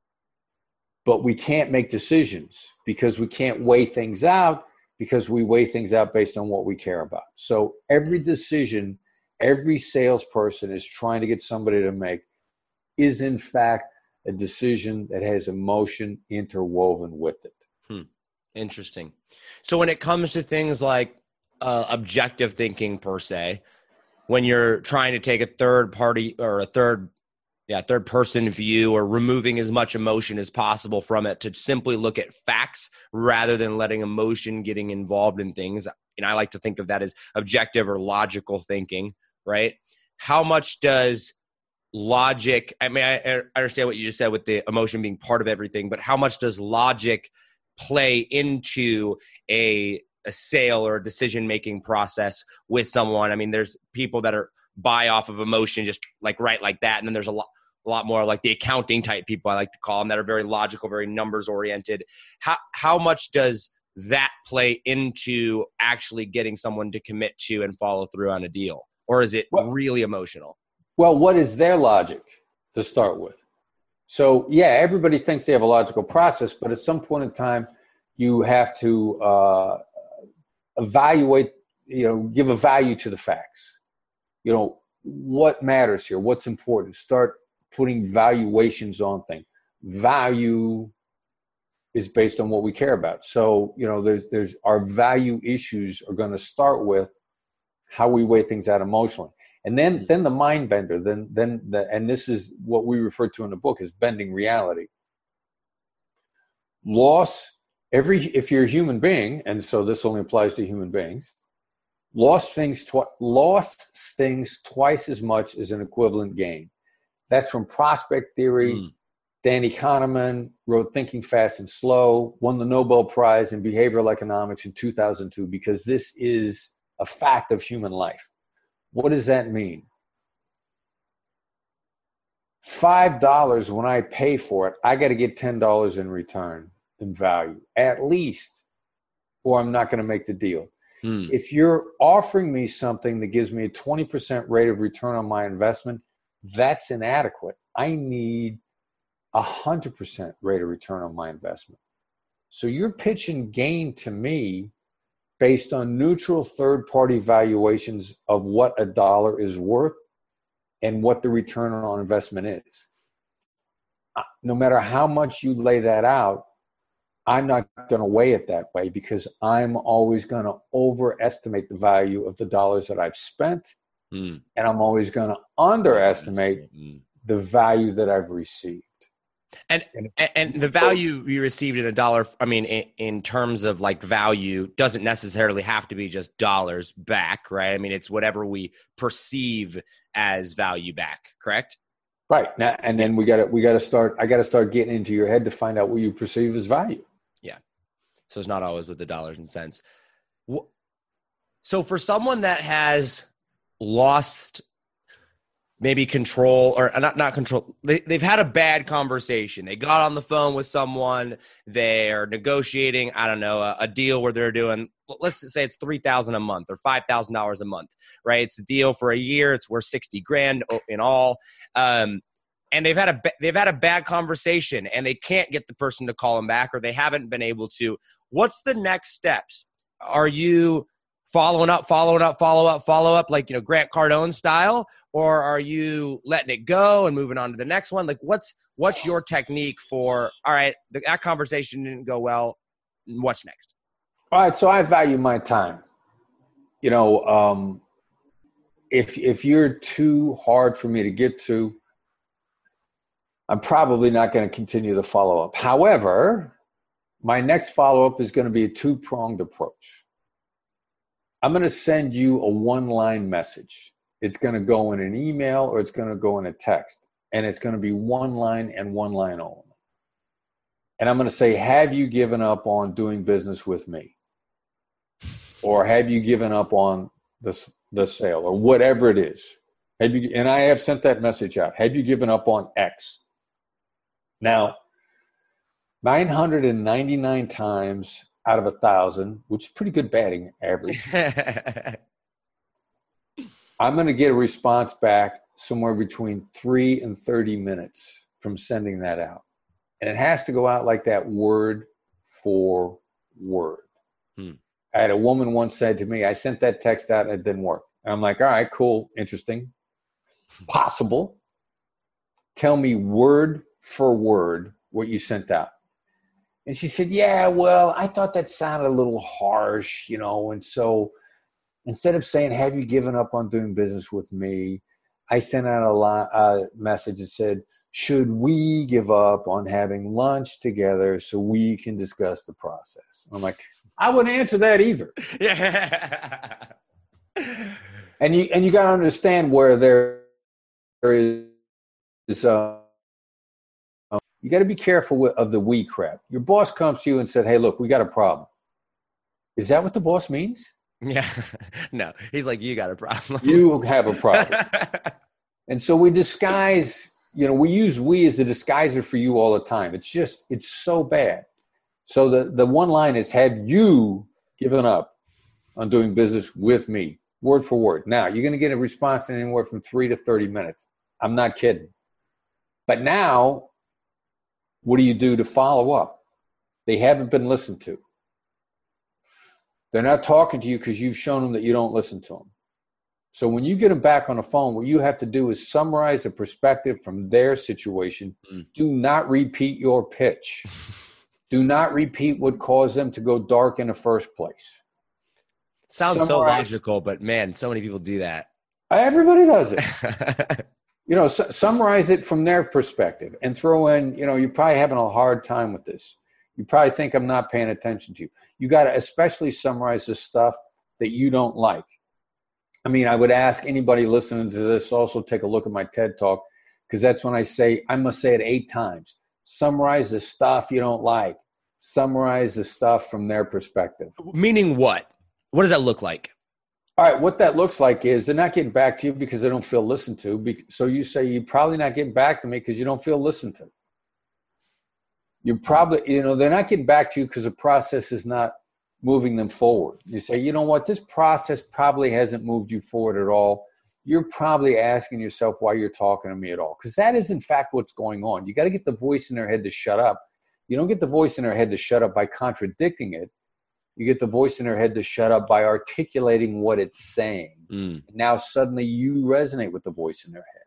But we can't make decisions because we can't weigh things out, because we weigh things out based on what we care about. So every decision every salesperson is trying to get somebody to make is, in fact, a decision that has emotion interwoven with it. Hmm. Interesting. So when it comes to things like uh, objective thinking per se, when you're trying to take a third party or a third, yeah, third person view, or removing as much emotion as possible from it to simply look at facts rather than letting emotion getting involved in things. And I like to think of that as objective or logical thinking, right? How much does logic, I mean, I, I understand what you just said with the emotion being part of everything, but how much does logic play into a, a sale or a decision-making process with someone? I mean, there's people that are buy off of emotion, just like right like that. And then there's a lot, a lot more like the accounting type people, I like to call them, that are very logical, very numbers oriented. How, how much does that play into actually getting someone to commit to and follow through on a deal? Or is it well, really emotional? Well, what is their logic to start with? So, yeah, everybody thinks they have a logical process, but at some point in time, you have to uh, evaluate, you know, give a value to the facts. You know, what matters here? What's important? Start putting valuations on things. Value is based on what we care about. So, you know, there's, there's our value issues are going to start with how we weigh things out emotionally. And then, then the mind bender, then, then the, and this is what we refer to in the book as bending reality. Loss, every, if you're a human being, and so this only applies to human beings, loss stings, tw- loss stings twice as much as an equivalent gain. That's from prospect theory. Mm. Danny Kahneman wrote Thinking Fast and Slow, won the Nobel Prize in behavioral economics in two thousand two, because this is a fact of human life. What does that mean? five dollars, when I pay for it, I got to get ten dollars in return in value, at least, or I'm not going to make the deal. Hmm. If you're offering me something that gives me a twenty percent rate of return on my investment, that's inadequate. I need a one hundred percent rate of return on my investment. So you're pitching gain to me based on neutral third-party valuations of what a dollar is worth and what the return on investment is. No matter how much you lay that out, I'm not going to weigh it that way, because I'm always going to overestimate the value of the dollars that I've spent Mm. And I'm always going to underestimate mm. the value that I've received. And, and and the value you received in a dollar, I mean, in, in terms of like value, doesn't necessarily have to be just dollars back, right? I mean, it's whatever we perceive as value back, correct? Right. Now, and then we got to we got to start. I got to start getting into your head to find out what you perceive as value. Yeah. So it's not always with the dollars and cents. So for someone that has lost maybe control or not, not control. They, they've had a bad conversation. They got on the phone with someone. They're negotiating, I don't know, a, a deal where they're doing, let's say it's three thousand dollars a month or five thousand dollars a month, right? It's a deal for a year. It's worth sixty grand in all. Um, and they've had a, they've had a bad conversation and they can't get the person to call them back, or they haven't been able to. What's the next steps? Are you following up, following up, follow up, follow up, like, you know, Grant Cardone style? Or are you letting it go and moving on to the next one? Like, what's what's your technique for, all right, that conversation didn't go well, what's next? All right, so I value my time. You know, um, if if you're too hard for me to get to, I'm probably not going to continue the follow-up. However, my next follow-up is going to be a two-pronged approach. I'm going to send you a one-line message. It's going to go in an email or it's going to go in a text. And it's going to be one line and one line only. And I'm going to say, have you given up on doing business with me? Or have you given up on the, the sale or whatever it is? Have you, and I have sent that message out. Have you given up on X? Now, nine hundred ninety-nine times out of a thousand, which is pretty good batting average, I'm going to get a response back somewhere between three and thirty minutes from sending that out. And it has to go out like that, word for word. Hmm. I had a woman once said to me, I sent that text out and it didn't work. And I'm like, all right, cool, interesting, possible. Tell me word for word what you sent out. And she said, yeah, well, I thought that sounded a little harsh, you know, and so instead of saying, have you given up on doing business with me, I sent out a lot, uh, message that said, should we give up on having lunch together so we can discuss the process? I'm like, I wouldn't answer that either. Yeah. and you and you got to understand where there is, uh, you got to be careful with, of the we crap. Your boss comes to you and said, hey, look, we got a problem. Is that what the boss means? Yeah. No, he's like, you got a problem. You have a problem. And so we disguise, you know, we use we as a disguiser for you all the time. It's just, it's so bad. So the, the one line is, have you given up on doing business with me? Word for word. Now, you're going to get a response in anywhere from three to thirty minutes. I'm not kidding. But now, what do you do to follow up? They haven't been listened to. They're not talking to you because you've shown them that you don't listen to them. So when you get them back on the phone, what you have to do is summarize the perspective from their situation. Mm. Do not repeat your pitch. Do not repeat what caused them to go dark in the first place. Sounds summarize. So logical, but man, so many people do that. Everybody does it. You know, su- summarize it from their perspective and throw in, you know, you're probably having a hard time with this. You probably think I'm not paying attention to you. You got to especially summarize the stuff that you don't like. I mean, I would ask anybody listening to this also take a look at my TED Talk, because that's when I say, I must say it eight times. Summarize the stuff you don't like. Summarize the stuff from their perspective. Meaning what? What does that look like? All right, what that looks like is they're not getting back to you because they don't feel listened to. So you say, you're probably not getting back to me because you don't feel listened to. You're probably, you know, they're not getting back to you because the process is not moving them forward. You say, you know what, this process probably hasn't moved you forward at all. You're probably asking yourself why you're talking to me at all, because that is in fact what's going on. You got to get the voice in their head to shut up. You don't get the voice in their head to shut up by contradicting it. You get the voice in their head to shut up by articulating what it's saying. Mm. Now suddenly you resonate with the voice in their head.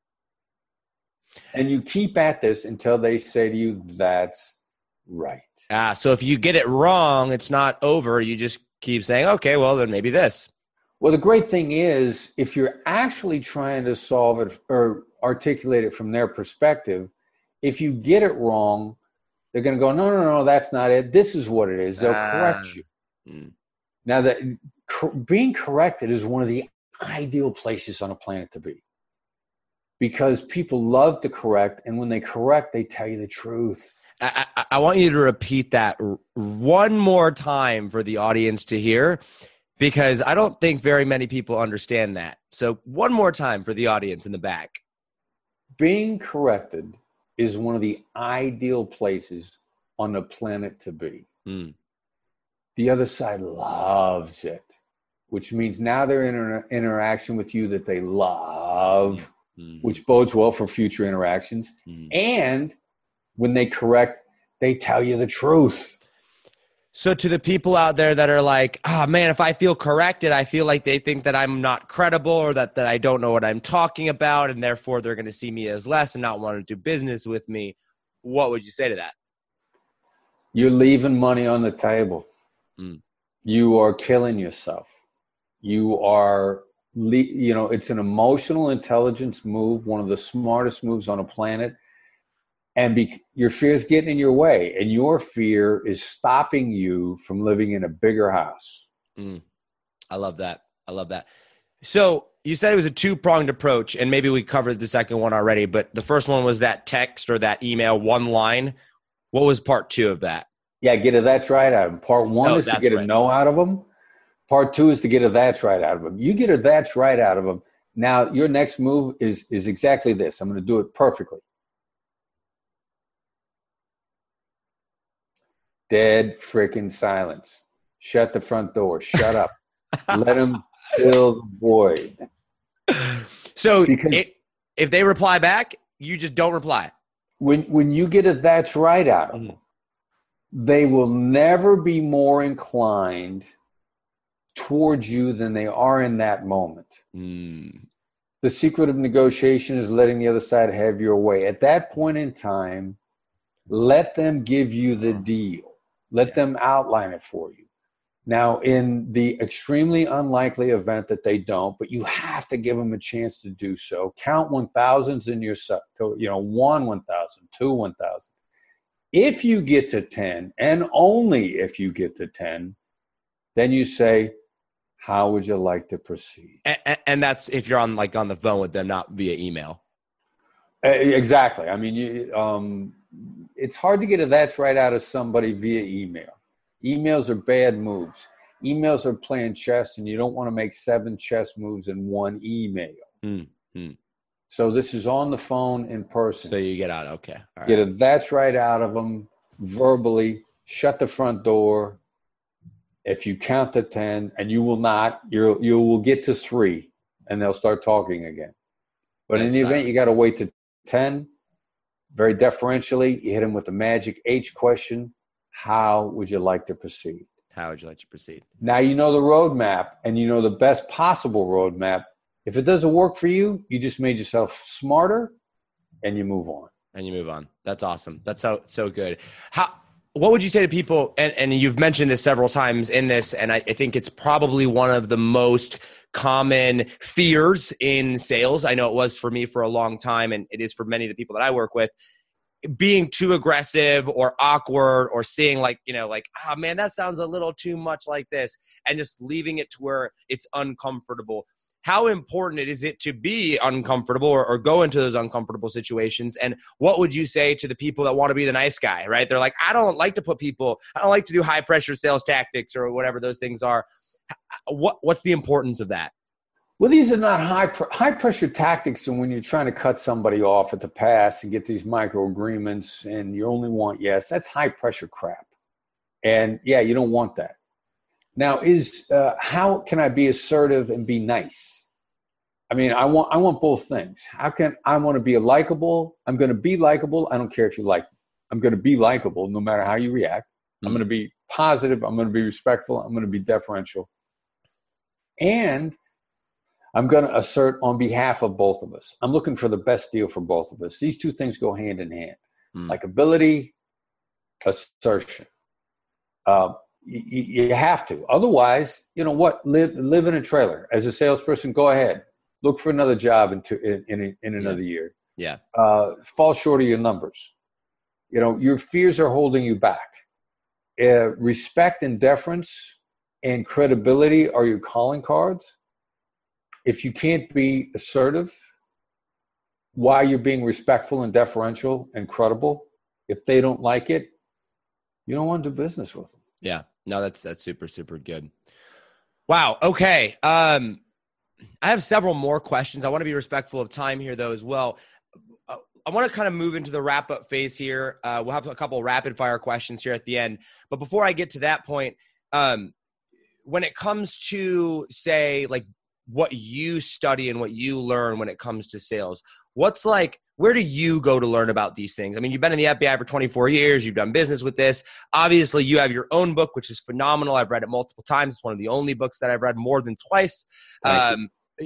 And you keep at this until they say to you, that's right. Ah, so if you get it wrong, it's not over. You just keep saying, okay, well, then maybe this. Well, the great thing is, if you're actually trying to solve it or articulate it from their perspective, if you get it wrong, they're going to go, no, no, no, that's not it. This is what it is. They'll uh, correct you. Mm. Now, that cor- being corrected is one of the ideal places on a planet to be, because people love to correct, and when they correct, they tell you the truth. I, I, I want you to repeat that r- one more time for the audience to hear, because I don't think very many people understand that. So one more time for the audience in the back. Being corrected is one of the ideal places on the planet to be. Mm. The other side loves it, which means now they're in an interaction with you that they love, mm. which bodes well for future interactions. Mm. And when they correct, they tell you the truth. So to the people out there that are like, oh man, if I feel corrected, I feel like they think that I'm not credible, or that, that I don't know what I'm talking about, and therefore they're going to see me as less and not want to do business with me. What would you say to that? You're leaving money on the table. Mm. You are killing yourself. You are, you know, it's an emotional intelligence move, one of the smartest moves on a planet. And be, your fear is getting in your way, and your fear is stopping you from living in a bigger house. Mm. I love that. I love that. So you said it was a two-pronged approach, and maybe we covered the second one already, but the first one was that text or that email, one line. What was part two of that? Yeah, get a that's right out of them. Part one oh, is to get right. a no out of them. Part two is to get a that's right out of them. You get a that's right out of them. Now, your next move is, is exactly this. I'm going to do it perfectly. Dead freaking silence. Shut the front door. Shut up. Let them fill the void. So it, if they reply back, you just don't reply. When when you get a that's right out of them, they will never be more inclined towards you than they are in that moment. Mm. The secret of negotiation is letting the other side have your way. At that point in time, let them give you the deal. Let yeah. them outline it for you. Now, in the extremely unlikely event that they don't, but you have to give them a chance to do so, count one thousands in your, you know, one, one thousand, two, one thousand. If you get to ten, and only if you get to ten, then you say, how would you like to proceed? And, and that's if you're on like on the phone with them, not via email. Exactly. I mean, you, um, it's hard to get a that's right out of somebody via email. Emails are bad moves. Emails are playing chess, and you don't want to make seven chess moves in one email. Mm-hmm. So this is on the phone in person. So you get out. Okay. All right. Get a that's right out of them verbally. Shut the front door. If you count to ten, and you will not, you you will get to three, and they'll start talking again. But that's in the event silence. You got to wait to ten, very deferentially, you hit them with the magic H question. How would you like to proceed? How would you like to proceed? Now you know the roadmap, and you know the best possible roadmap. If it doesn't work for you, you just made yourself smarter, and you move on. And you move on. That's awesome. That's so so good. How? What would you say to people, and, and you've mentioned this several times in this, and I, I think it's probably one of the most common fears in sales. I know it was for me for a long time, and it is for many of the people that I work with, being too aggressive or awkward, or seeing like, you know, like, oh man, that sounds a little too much like this, and just leaving it to where it's uncomfortable. How important is it to be uncomfortable or, or go into those uncomfortable situations? And what would you say to the people that want to be the nice guy, right? They're like, I don't like to put people, I don't like to do high pressure sales tactics or whatever those things are. What What's the importance of that? Well, these are not high pr- high pressure tactics. And when you're trying to cut somebody off at the pass and get these micro agreements and you only want yes, that's high pressure crap. And yeah, you don't want that. Now, is uh, how can I be assertive and be nice? I mean, I want I want both things. How can I want to be likable? I'm going to be likable. I don't care if you like me. I'm going to be likable no matter how you react. Mm-hmm. I'm going to be positive. I'm going to be respectful. I'm going to be deferential. And I'm going to assert on behalf of both of us. I'm looking for the best deal for both of us. These two things go hand in hand. Mm-hmm. Likability, assertion. Uh, you, you have to. Otherwise, you know what? Live live in a trailer as a salesperson. Go ahead, look for another job in in in, in another yeah. year. Yeah, uh, fall short of your numbers. You know, your fears are holding you back. Uh, respect and deference and credibility are your calling cards. If you can't be assertive while you're being respectful and deferential and credible, if they don't like it, you don't want to do business with them. Yeah, no, that's that's super, super good. Wow. Okay. Um, I have several more questions. I want to be respectful of time here, though, as well. I want to kind of move into the wrap-up phase here. Uh, we'll have a couple rapid-fire questions here at the end. But before I get to that point, um, when it comes to, say, like what you study and what you learn when it comes to sales, what's like, where do you go to learn about these things? I mean, you've been in the F B I for twenty-four years. You've done business with this. Obviously, you have your own book, which is phenomenal. I've read it multiple times. It's one of the only books that I've read more than twice. Um,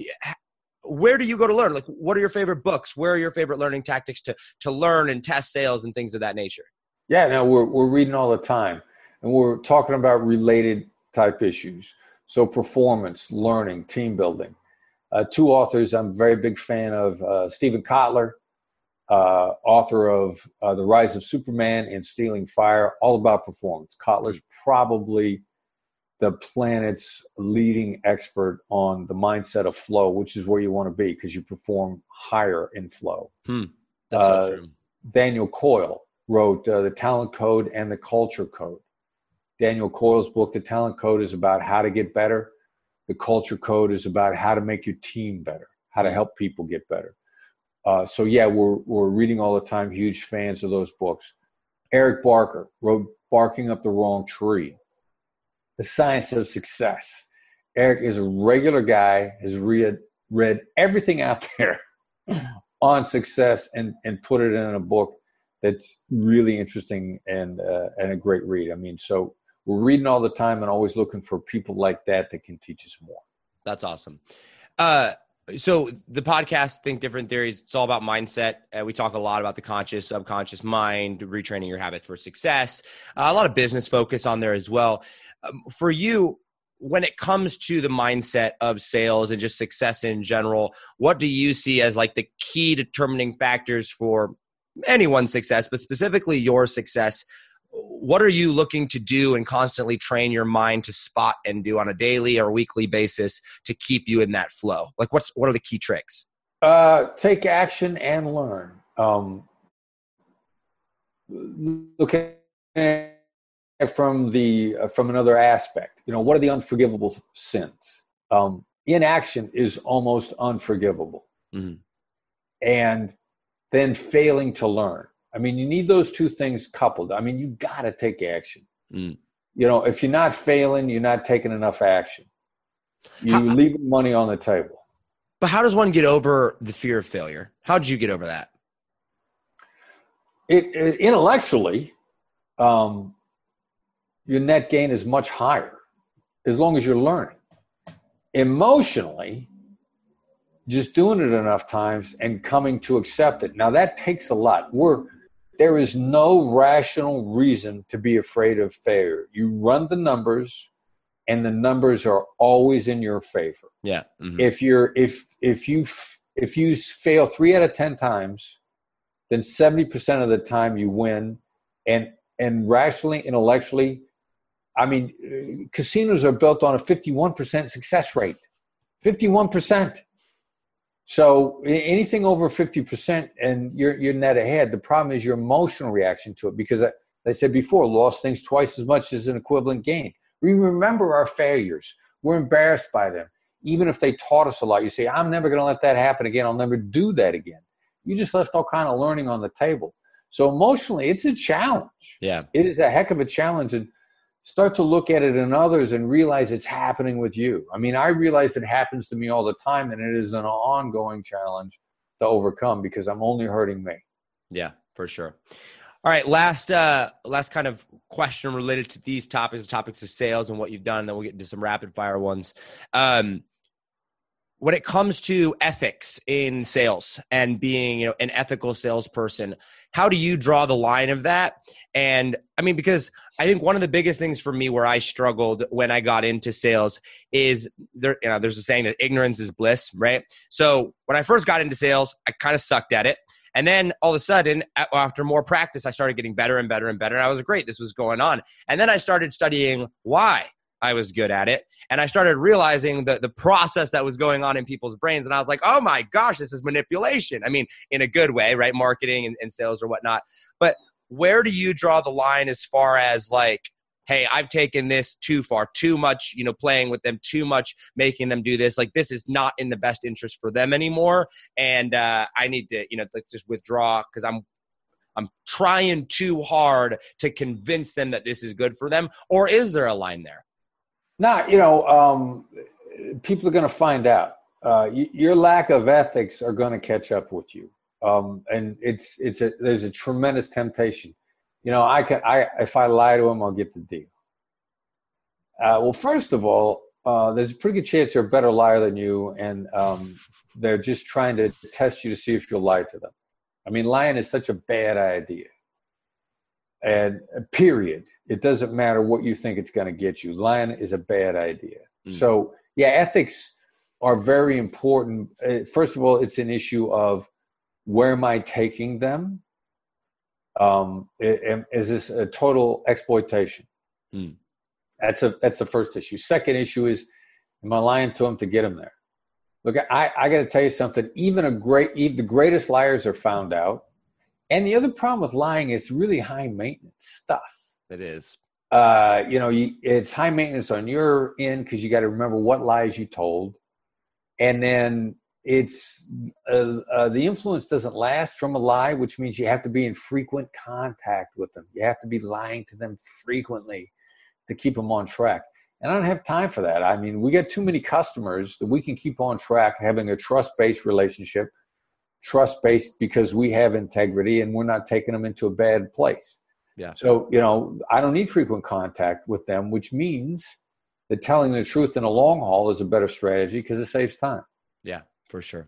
where do you go to learn? Like, what are your favorite books? Where are your favorite learning tactics to to learn and test sales and things of that nature? Yeah, no, we're we're reading all the time, and we're talking about related type issues. So performance, learning, team building. Uh, two authors I'm a very big fan of: uh, Stephen Kotler, uh, author of uh, The Rise of Superman and Stealing Fire, all about performance. Kotler's probably the planet's leading expert on the mindset of flow, which is where you want to be because you perform higher in flow. Hmm. That's uh, so true. Daniel Coyle wrote uh, The Talent Code and the Culture Code. Daniel Coyle's book, The Talent Code, is about how to get better. The Culture Code is about how to make your team better, how to help people get better. Uh, so yeah, we're we're reading all the time, huge fans of those books. Eric Barker wrote Barking Up the Wrong Tree, The Science of Success. Eric is a regular guy, has read read everything out there on success and, and put it in a book that's really interesting and uh, and a great read. I mean, so we're reading all the time and always looking for people like that that can teach us more. That's awesome. Uh, so the podcast, Think Different Theories, it's all about mindset. Uh, we talk a lot about the conscious, subconscious mind, retraining your habits for success. Uh, a lot of business focus on there as well. Um, for you, when it comes to the mindset of sales and just success in general, what do you see as like the key determining factors for anyone's success, but specifically your success? What are you looking to do and constantly train your mind to spot and do on a daily or weekly basis to keep you in that flow? Like what's, what are the key tricks? Uh, take action and learn. Um, look at it from the, uh, from another aspect. You know, what are the unforgivable sins? Um, inaction is almost unforgivable. Mm-hmm. And then failing to learn. I mean, you need those two things coupled. I mean, you got to take action. Mm. You know, if you're not failing, you're not taking enough action. You're how, leaving money on the table. But how does one get over the fear of failure? How did you get over that? It, it intellectually, um, your net gain is much higher as long as you're learning. Emotionally, just doing it enough times and coming to accept it. Now, that takes a lot. We're There is no rational reason to be afraid of failure. You run the numbers, and the numbers are always in your favor. Yeah. Mm-hmm. If you're if if you if you fail three out of ten times, then seventy percent of the time you win. And and rationally, intellectually, I mean, casinos are built on a fifty-one percent success rate. fifty-one percent. So anything over fifty percent and you're, you're net ahead, the problem is your emotional reaction to it because, like I said before, loss thinks twice as much as an equivalent gain. We remember our failures. We're embarrassed by them. Even if they taught us a lot, you say, I'm never going to let that happen again. I'll never do that again. You just left all kind of learning on the table. So emotionally, it's a challenge. Yeah. It is a heck of a challenge. And start to look at it in others and realize it's happening with you. I mean, I realize it happens to me all the time, and it is an ongoing challenge to overcome because I'm only hurting me. Yeah, for sure. All right, last uh, last kind of question related to these topics, the topics of sales and what you've done, and then we'll get into some rapid fire ones. Um, when it comes to ethics in sales and being, you know, an ethical salesperson, how do you draw the line of that? And I mean, because I think one of the biggest things for me where I struggled when I got into sales is there, you know, there's a saying that ignorance is bliss, right? So when I first got into sales, I kind of sucked at it. And then all of a sudden, after more practice, I started getting better and better and better. And I was great. This was going on. And then I started studying why I was good at it. And I started realizing the, the process that was going on in people's brains. And I was like, oh my gosh, this is manipulation. I mean, in a good way, right? Marketing and, and sales or whatnot. But where do you draw the line as far as like, hey, I've taken this too far, too much, you know, playing with them, too much, making them do this. Like, this is not in the best interest for them anymore. And uh, I need to, you know, like just withdraw because I'm I'm trying too hard to convince them that this is good for them. Or is there a line there? Nah, you know, um, people are going to find out. Uh, y- your lack of ethics are going to catch up with you, um, and it's it's a there's a tremendous temptation. You know, I can I if I lie to them, I'll get the deal. Uh, well, first of all, uh, there's a pretty good chance they're a better liar than you, and um, they're just trying to test you to see if you'll lie to them. I mean, lying is such a bad idea. And period. It doesn't matter what you think it's going to get you. Lying is a bad idea. Mm. So, yeah, ethics are very important. Uh, first of all, it's an issue of where am I taking them? Um, is this a total exploitation? Mm. That's a that's the first issue. Second issue is, am I lying to them to get them there? Look, I, I got to tell you something. Even a great, even the greatest liars are found out. And the other problem with lying is really high maintenance stuff. It is. Uh, you know, you, it's high maintenance on your end because you got to remember what lies you told. And then it's uh, uh, the influence doesn't last from a lie, which means you have to be in frequent contact with them. You have to be lying to them frequently to keep them on track. And I don't have time for that. I mean, we get too many customers that we can keep on track having a trust-based relationship. Trust-based because we have integrity and we're not taking them into a bad place. Yeah. So, you know, I don't need frequent contact with them, which means that telling the truth in a long haul is a better strategy because it saves time. Yeah, for sure.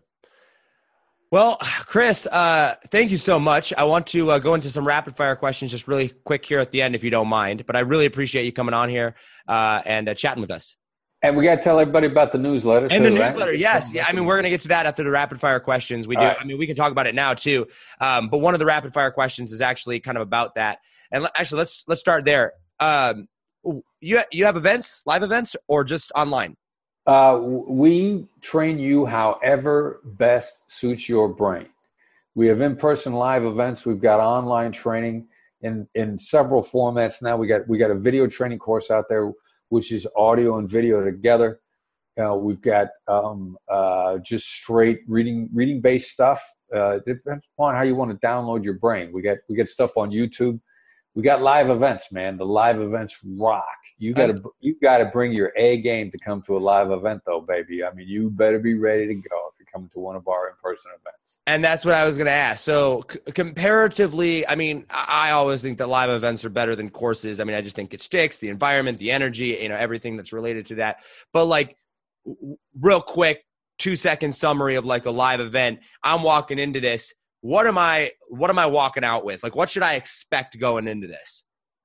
Well, Chris, uh, thank you so much. I want to uh, go into some rapid fire questions just really quick here at the end, if you don't mind. But I really appreciate you coming on here uh, and uh, chatting with us. And we got to tell everybody about the newsletter. And too, the newsletter, right? yes. Yeah, I mean, we're going to get to that after the rapid fire questions. We do. Right. I mean, we can talk about it now too. Um, but one of the rapid fire questions is actually kind of about that. And l- actually, let's let's start there. Um, you you have events, live events, or just online? Uh, we train you however best suits your brain. We have in-person live events. We've got online training in in several formats now. We got we got a video training course out there, which is audio and video together. Uh, we've got um, uh, just straight reading reading based stuff. Uh, it depends upon how you want to download your brain. We got we got stuff on YouTube. We got live events, man. The live events rock. You got to you got to bring your A game to come to a live event, though, baby. I mean, you better be ready to go if you're coming to one of our in-person events. And that's what I was going to ask. So c- comparatively, I mean, I always think that live events are better than courses. I mean, I just think it sticks, the environment, the energy, you know, everything that's related to that. But like, w- real quick, two second summary of like a live event. I'm walking into this. What am I, what am I walking out with? Like, what should I expect going into this?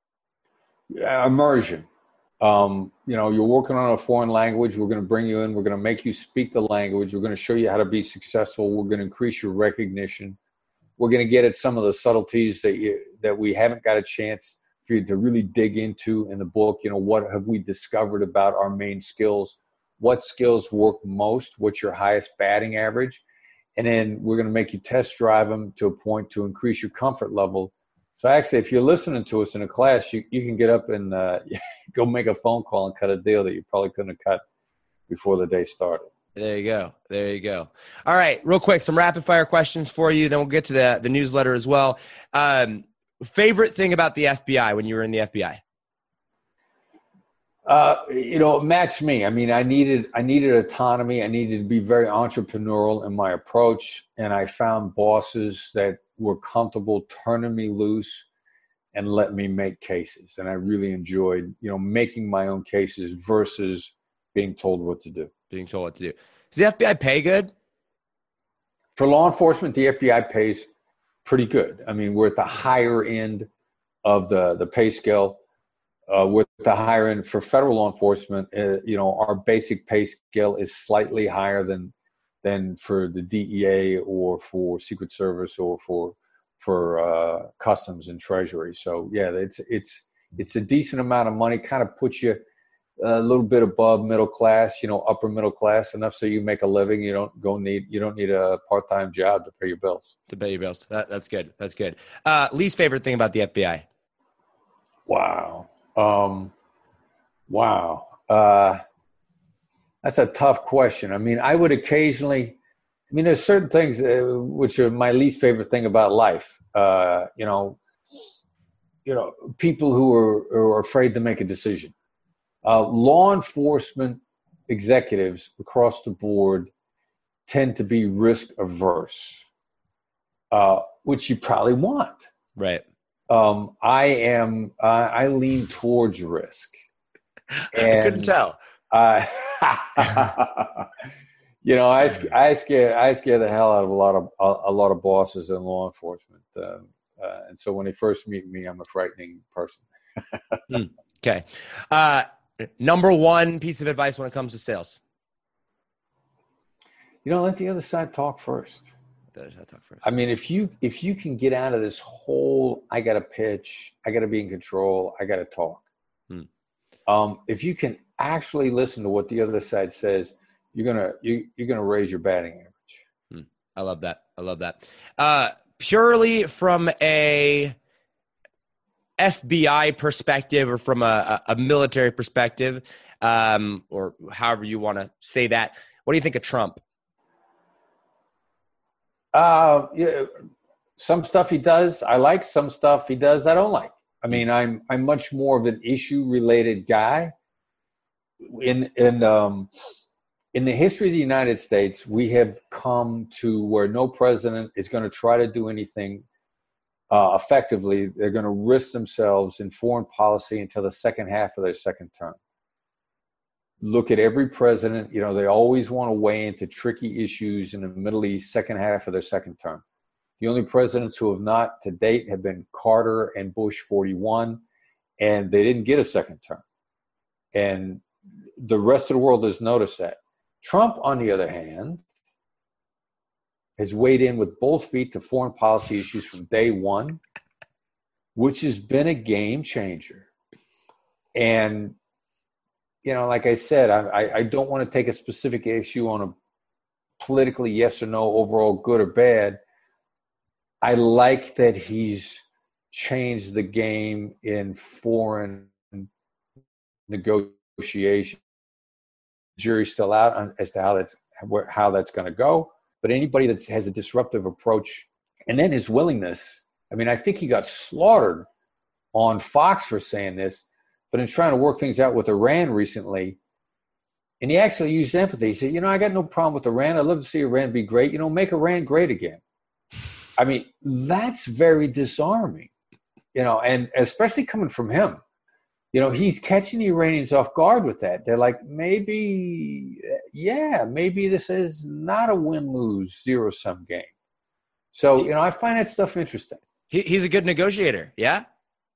Yeah, immersion. Um, you know, you're working on a foreign language. We're going to bring you in. We're going to make you speak the language. We're going to show you how to be successful. We're going to increase your recognition. We're going to get at some of the subtleties that you, that we haven't got a chance for you to really dig into in the book. You know, what have we discovered about our main skills? What skills work most? What's your highest batting average? And then we're going to make you test drive them to a point to increase your comfort level. So actually, if you're listening to us in a class, you, you can get up and uh, go make a phone call and cut a deal that you probably couldn't have cut before the day started. There you go. There you go. All right, real quick, some rapid fire questions for you. Then we'll get to the, the newsletter as well. Um, favorite thing about the F B I when you were in the F B I? Uh, you know, it matched me. I mean, I needed, I needed autonomy. I needed to be very entrepreneurial in my approach. And I found bosses that were comfortable turning me loose and letting me make cases. And I really enjoyed, you know, making my own cases versus being told what to do. Being told what to do. Does the F B I pay good? For law enforcement, the F B I pays pretty good. I mean, we're at the higher end of the, the pay scale. Uh, with the higher end for federal law enforcement, uh, you know, our basic pay scale is slightly higher than than for the D E A or for Secret Service or for for uh, Customs and Treasury. So yeah, it's it's it's a decent amount of money. Kind of puts you a little bit above middle class, you know, upper middle class, enough so you make a living. You don't go need you don't need a part time job to pay your bills. To pay your bills. That, that's good. That's good. Uh, least favorite thing about the F B I? Wow. Um, wow. Uh, that's a tough question. I mean, I would occasionally, I mean, there's certain things uh, which are my least favorite thing about life. Uh, you know, you know, people who are, are afraid to make a decision. Uh, law enforcement executives across the board tend to be risk averse, uh, which you probably want. Right. Um, I am, uh, I lean towards risk. And, I couldn't tell. Uh, you know, I, I scare, I scare the hell out of a lot of, a, a lot of bosses in law enforcement. Uh, uh, and so when they first meet me, I'm a frightening person. mm, okay. Uh, number one piece of advice when it comes to sales. You know, let the other side talk first. Talk first. I mean, if you if you can get out of this whole, I got to pitch, I got to be in control, I got to talk. Hmm. Um, if you can actually listen to what the other side says, you're gonna you, you're gonna raise your batting average. Hmm. I love that. I love that. Uh, purely from a F B I perspective or from a, a military perspective, um, or however you want to say that, what do you think of Trump? Uh, yeah, some stuff he does I like, some stuff he does I don't like. I mean, I'm I'm much more of an issue related guy. In in um in the history of the United States, we have come to where no president is going to try to do anything uh, effectively. They're going to risk themselves in foreign policy until the second half of their second term. Look at every president, you know, they always want to weigh into tricky issues in the Middle East, second half of their second term. The only presidents who have not to date have been Carter and Bush forty-one, and they didn't get a second term. And the rest of the world has noticed that. Trump, on the other hand, has weighed in with both feet to foreign policy issues from day one, which has been a game changer. And you know, like I said, I, I don't want to take a specific issue on a politically yes or no, overall good or bad. I like that he's changed the game in foreign negotiation. Jury's still out on, as to how that's where, how that's going to go. But anybody that has a disruptive approach, and then his willingness. I mean, I think he got slaughtered on Fox for saying this. But in trying to work things out with Iran recently, and he actually used empathy. He said, you know, I got no problem with Iran. I'd love to see Iran be great. You know, make Iran great again. I mean, that's very disarming, you know, and especially coming from him. You know, he's catching the Iranians off guard with that. They're like, maybe, yeah, maybe this is not a win-lose, zero-sum game. So, you know, I find that stuff interesting. He, he's a good negotiator, yeah?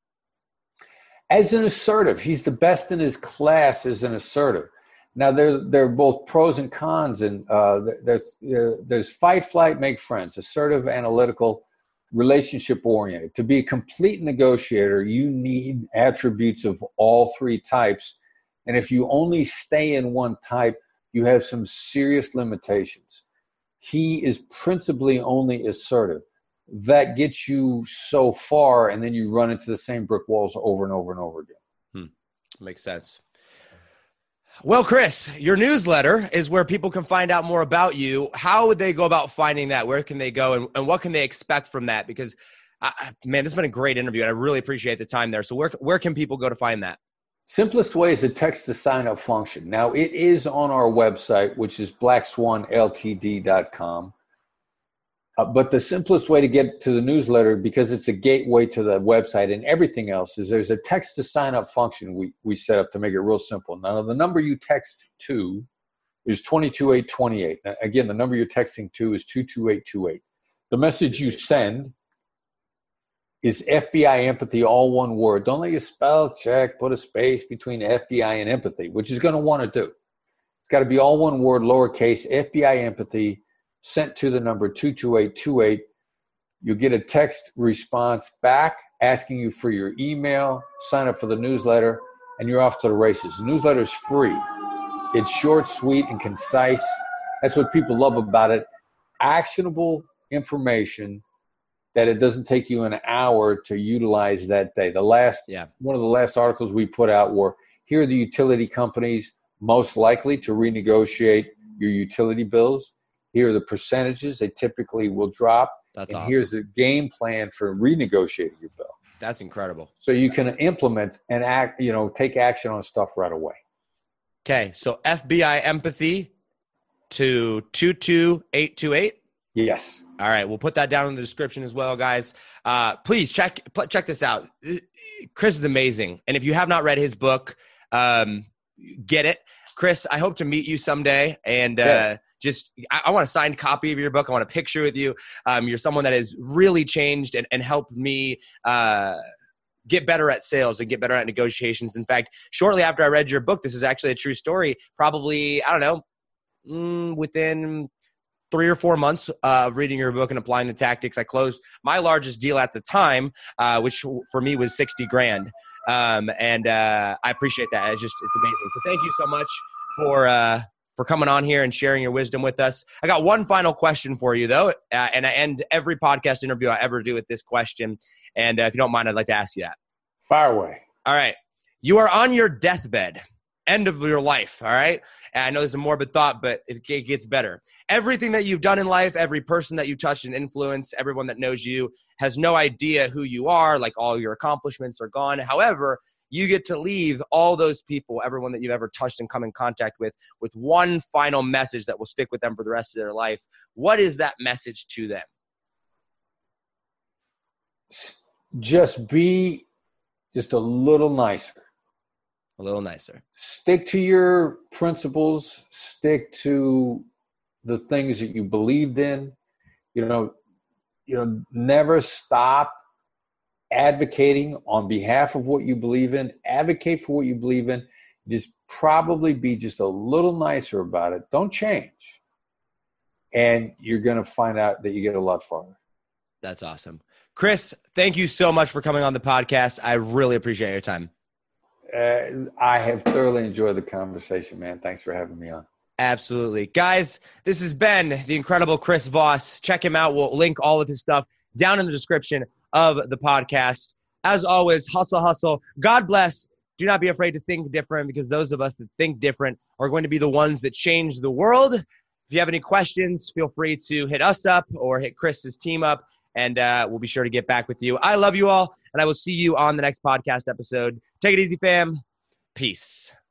As an assertive, he's the best in his class as an assertive. Now, there, there are both pros and cons, and uh, there's, uh, there's fight, flight, make friends, assertive, analytical, relationship-oriented. To be a complete negotiator, you need attributes of all three types, and if you only stay in one type, you have some serious limitations. He is principally only assertive. That gets you so far, and then you run into the same brick walls over and over and over again. Hmm. Makes sense. Well, Chris, your newsletter is where people can find out more about you. How would they go about finding that? Where can they go, and, and what can they expect from that? Because, uh, man, this has been a great interview, and I really appreciate the time there. So where where can people go to find that? Simplest way is a text to sign up function. Now, it is on our website, which is black swan l t d dot com. Uh, but the simplest way to get to the newsletter, because it's a gateway to the website and everything else, is there's a text to sign up function we, we set up to make it real simple. Now, the number you text to is two two eight two eight. Again, the number you're texting to is two two eight two eight. The message you send is F B I empathy, all one word. Don't let your spell check put a space between F B I and empathy, which is going to want to do. It's got to be all one word, lowercase, F B I empathy, sent to the number two two eight two eight. You'll get a text response back asking you for your email, sign up for the newsletter, and you're off to the races. The newsletter is free. It's short, sweet, and concise. That's what people love about it. Actionable information that it doesn't take you an hour to utilize that day. The last, yeah. one of the last articles we put out were, here are the utility companies most likely to renegotiate your utility bills. Here are the percentages they typically will drop. That's and awesome. Here's the game plan for renegotiating your bill. That's incredible. So you can implement and act, you know, take action on stuff right away. Okay. So F B I empathy to two two eight two eight. Yes. All right. We'll put that down in the description as well, guys. Uh, please check, check this out. Chris is amazing. And if you have not read his book, um, get it. Chris, I hope to meet you someday. And, uh, just, I, I want a signed copy of your book. I want a picture with you. Um, you're someone that has really changed and, and helped me, uh, get better at sales and get better at negotiations. In fact, shortly after I read your book, this is actually a true story, probably, I don't know, mm, within three or four months uh, of reading your book and applying the tactics, I closed my largest deal at the time, uh, which for me was sixty grand. Um, and uh, I appreciate that. It's just, it's amazing. So thank you so much for, uh, for coming on here and sharing your wisdom with us. I got one final question for you though. Uh, and I end every podcast interview I ever do with this question. And uh, if you don't mind, I'd like to ask you that. Fire away. All right. You are on your deathbed. End of your life, all right? And I know this is a morbid thought, but it gets better. Everything that you've done in life, every person that you touched and influenced, everyone that knows you has no idea who you are, like all your accomplishments are gone. However, you get to leave all those people, everyone that you've ever touched and come in contact with, with one final message that will stick with them for the rest of their life. What is that message to them? Just be just a little nicer. A little nicer. Stick to your principles. Stick to the things that you believed in. You know, you know, never stop advocating on behalf of what you believe in. Advocate for what you believe in. Just probably be just a little nicer about it. Don't change. And you're going to find out that you get a lot farther. That's awesome. Chris, thank you so much for coming on the podcast. I really appreciate your time. Uh, I have thoroughly enjoyed the conversation, man. Thanks for having me on. Absolutely. Guys, this has been the incredible Chris Voss. Check him out. We'll link all of his stuff down in the description of the podcast. As always, hustle, hustle. God bless. Do not be afraid to think different, because those of us that think different are going to be the ones that change the world. If you have any questions, feel free to hit us up or hit Chris's team up, and uh, we'll be sure to get back with you. I love you all, and I will see you on the next podcast episode. Take it easy, fam. Peace.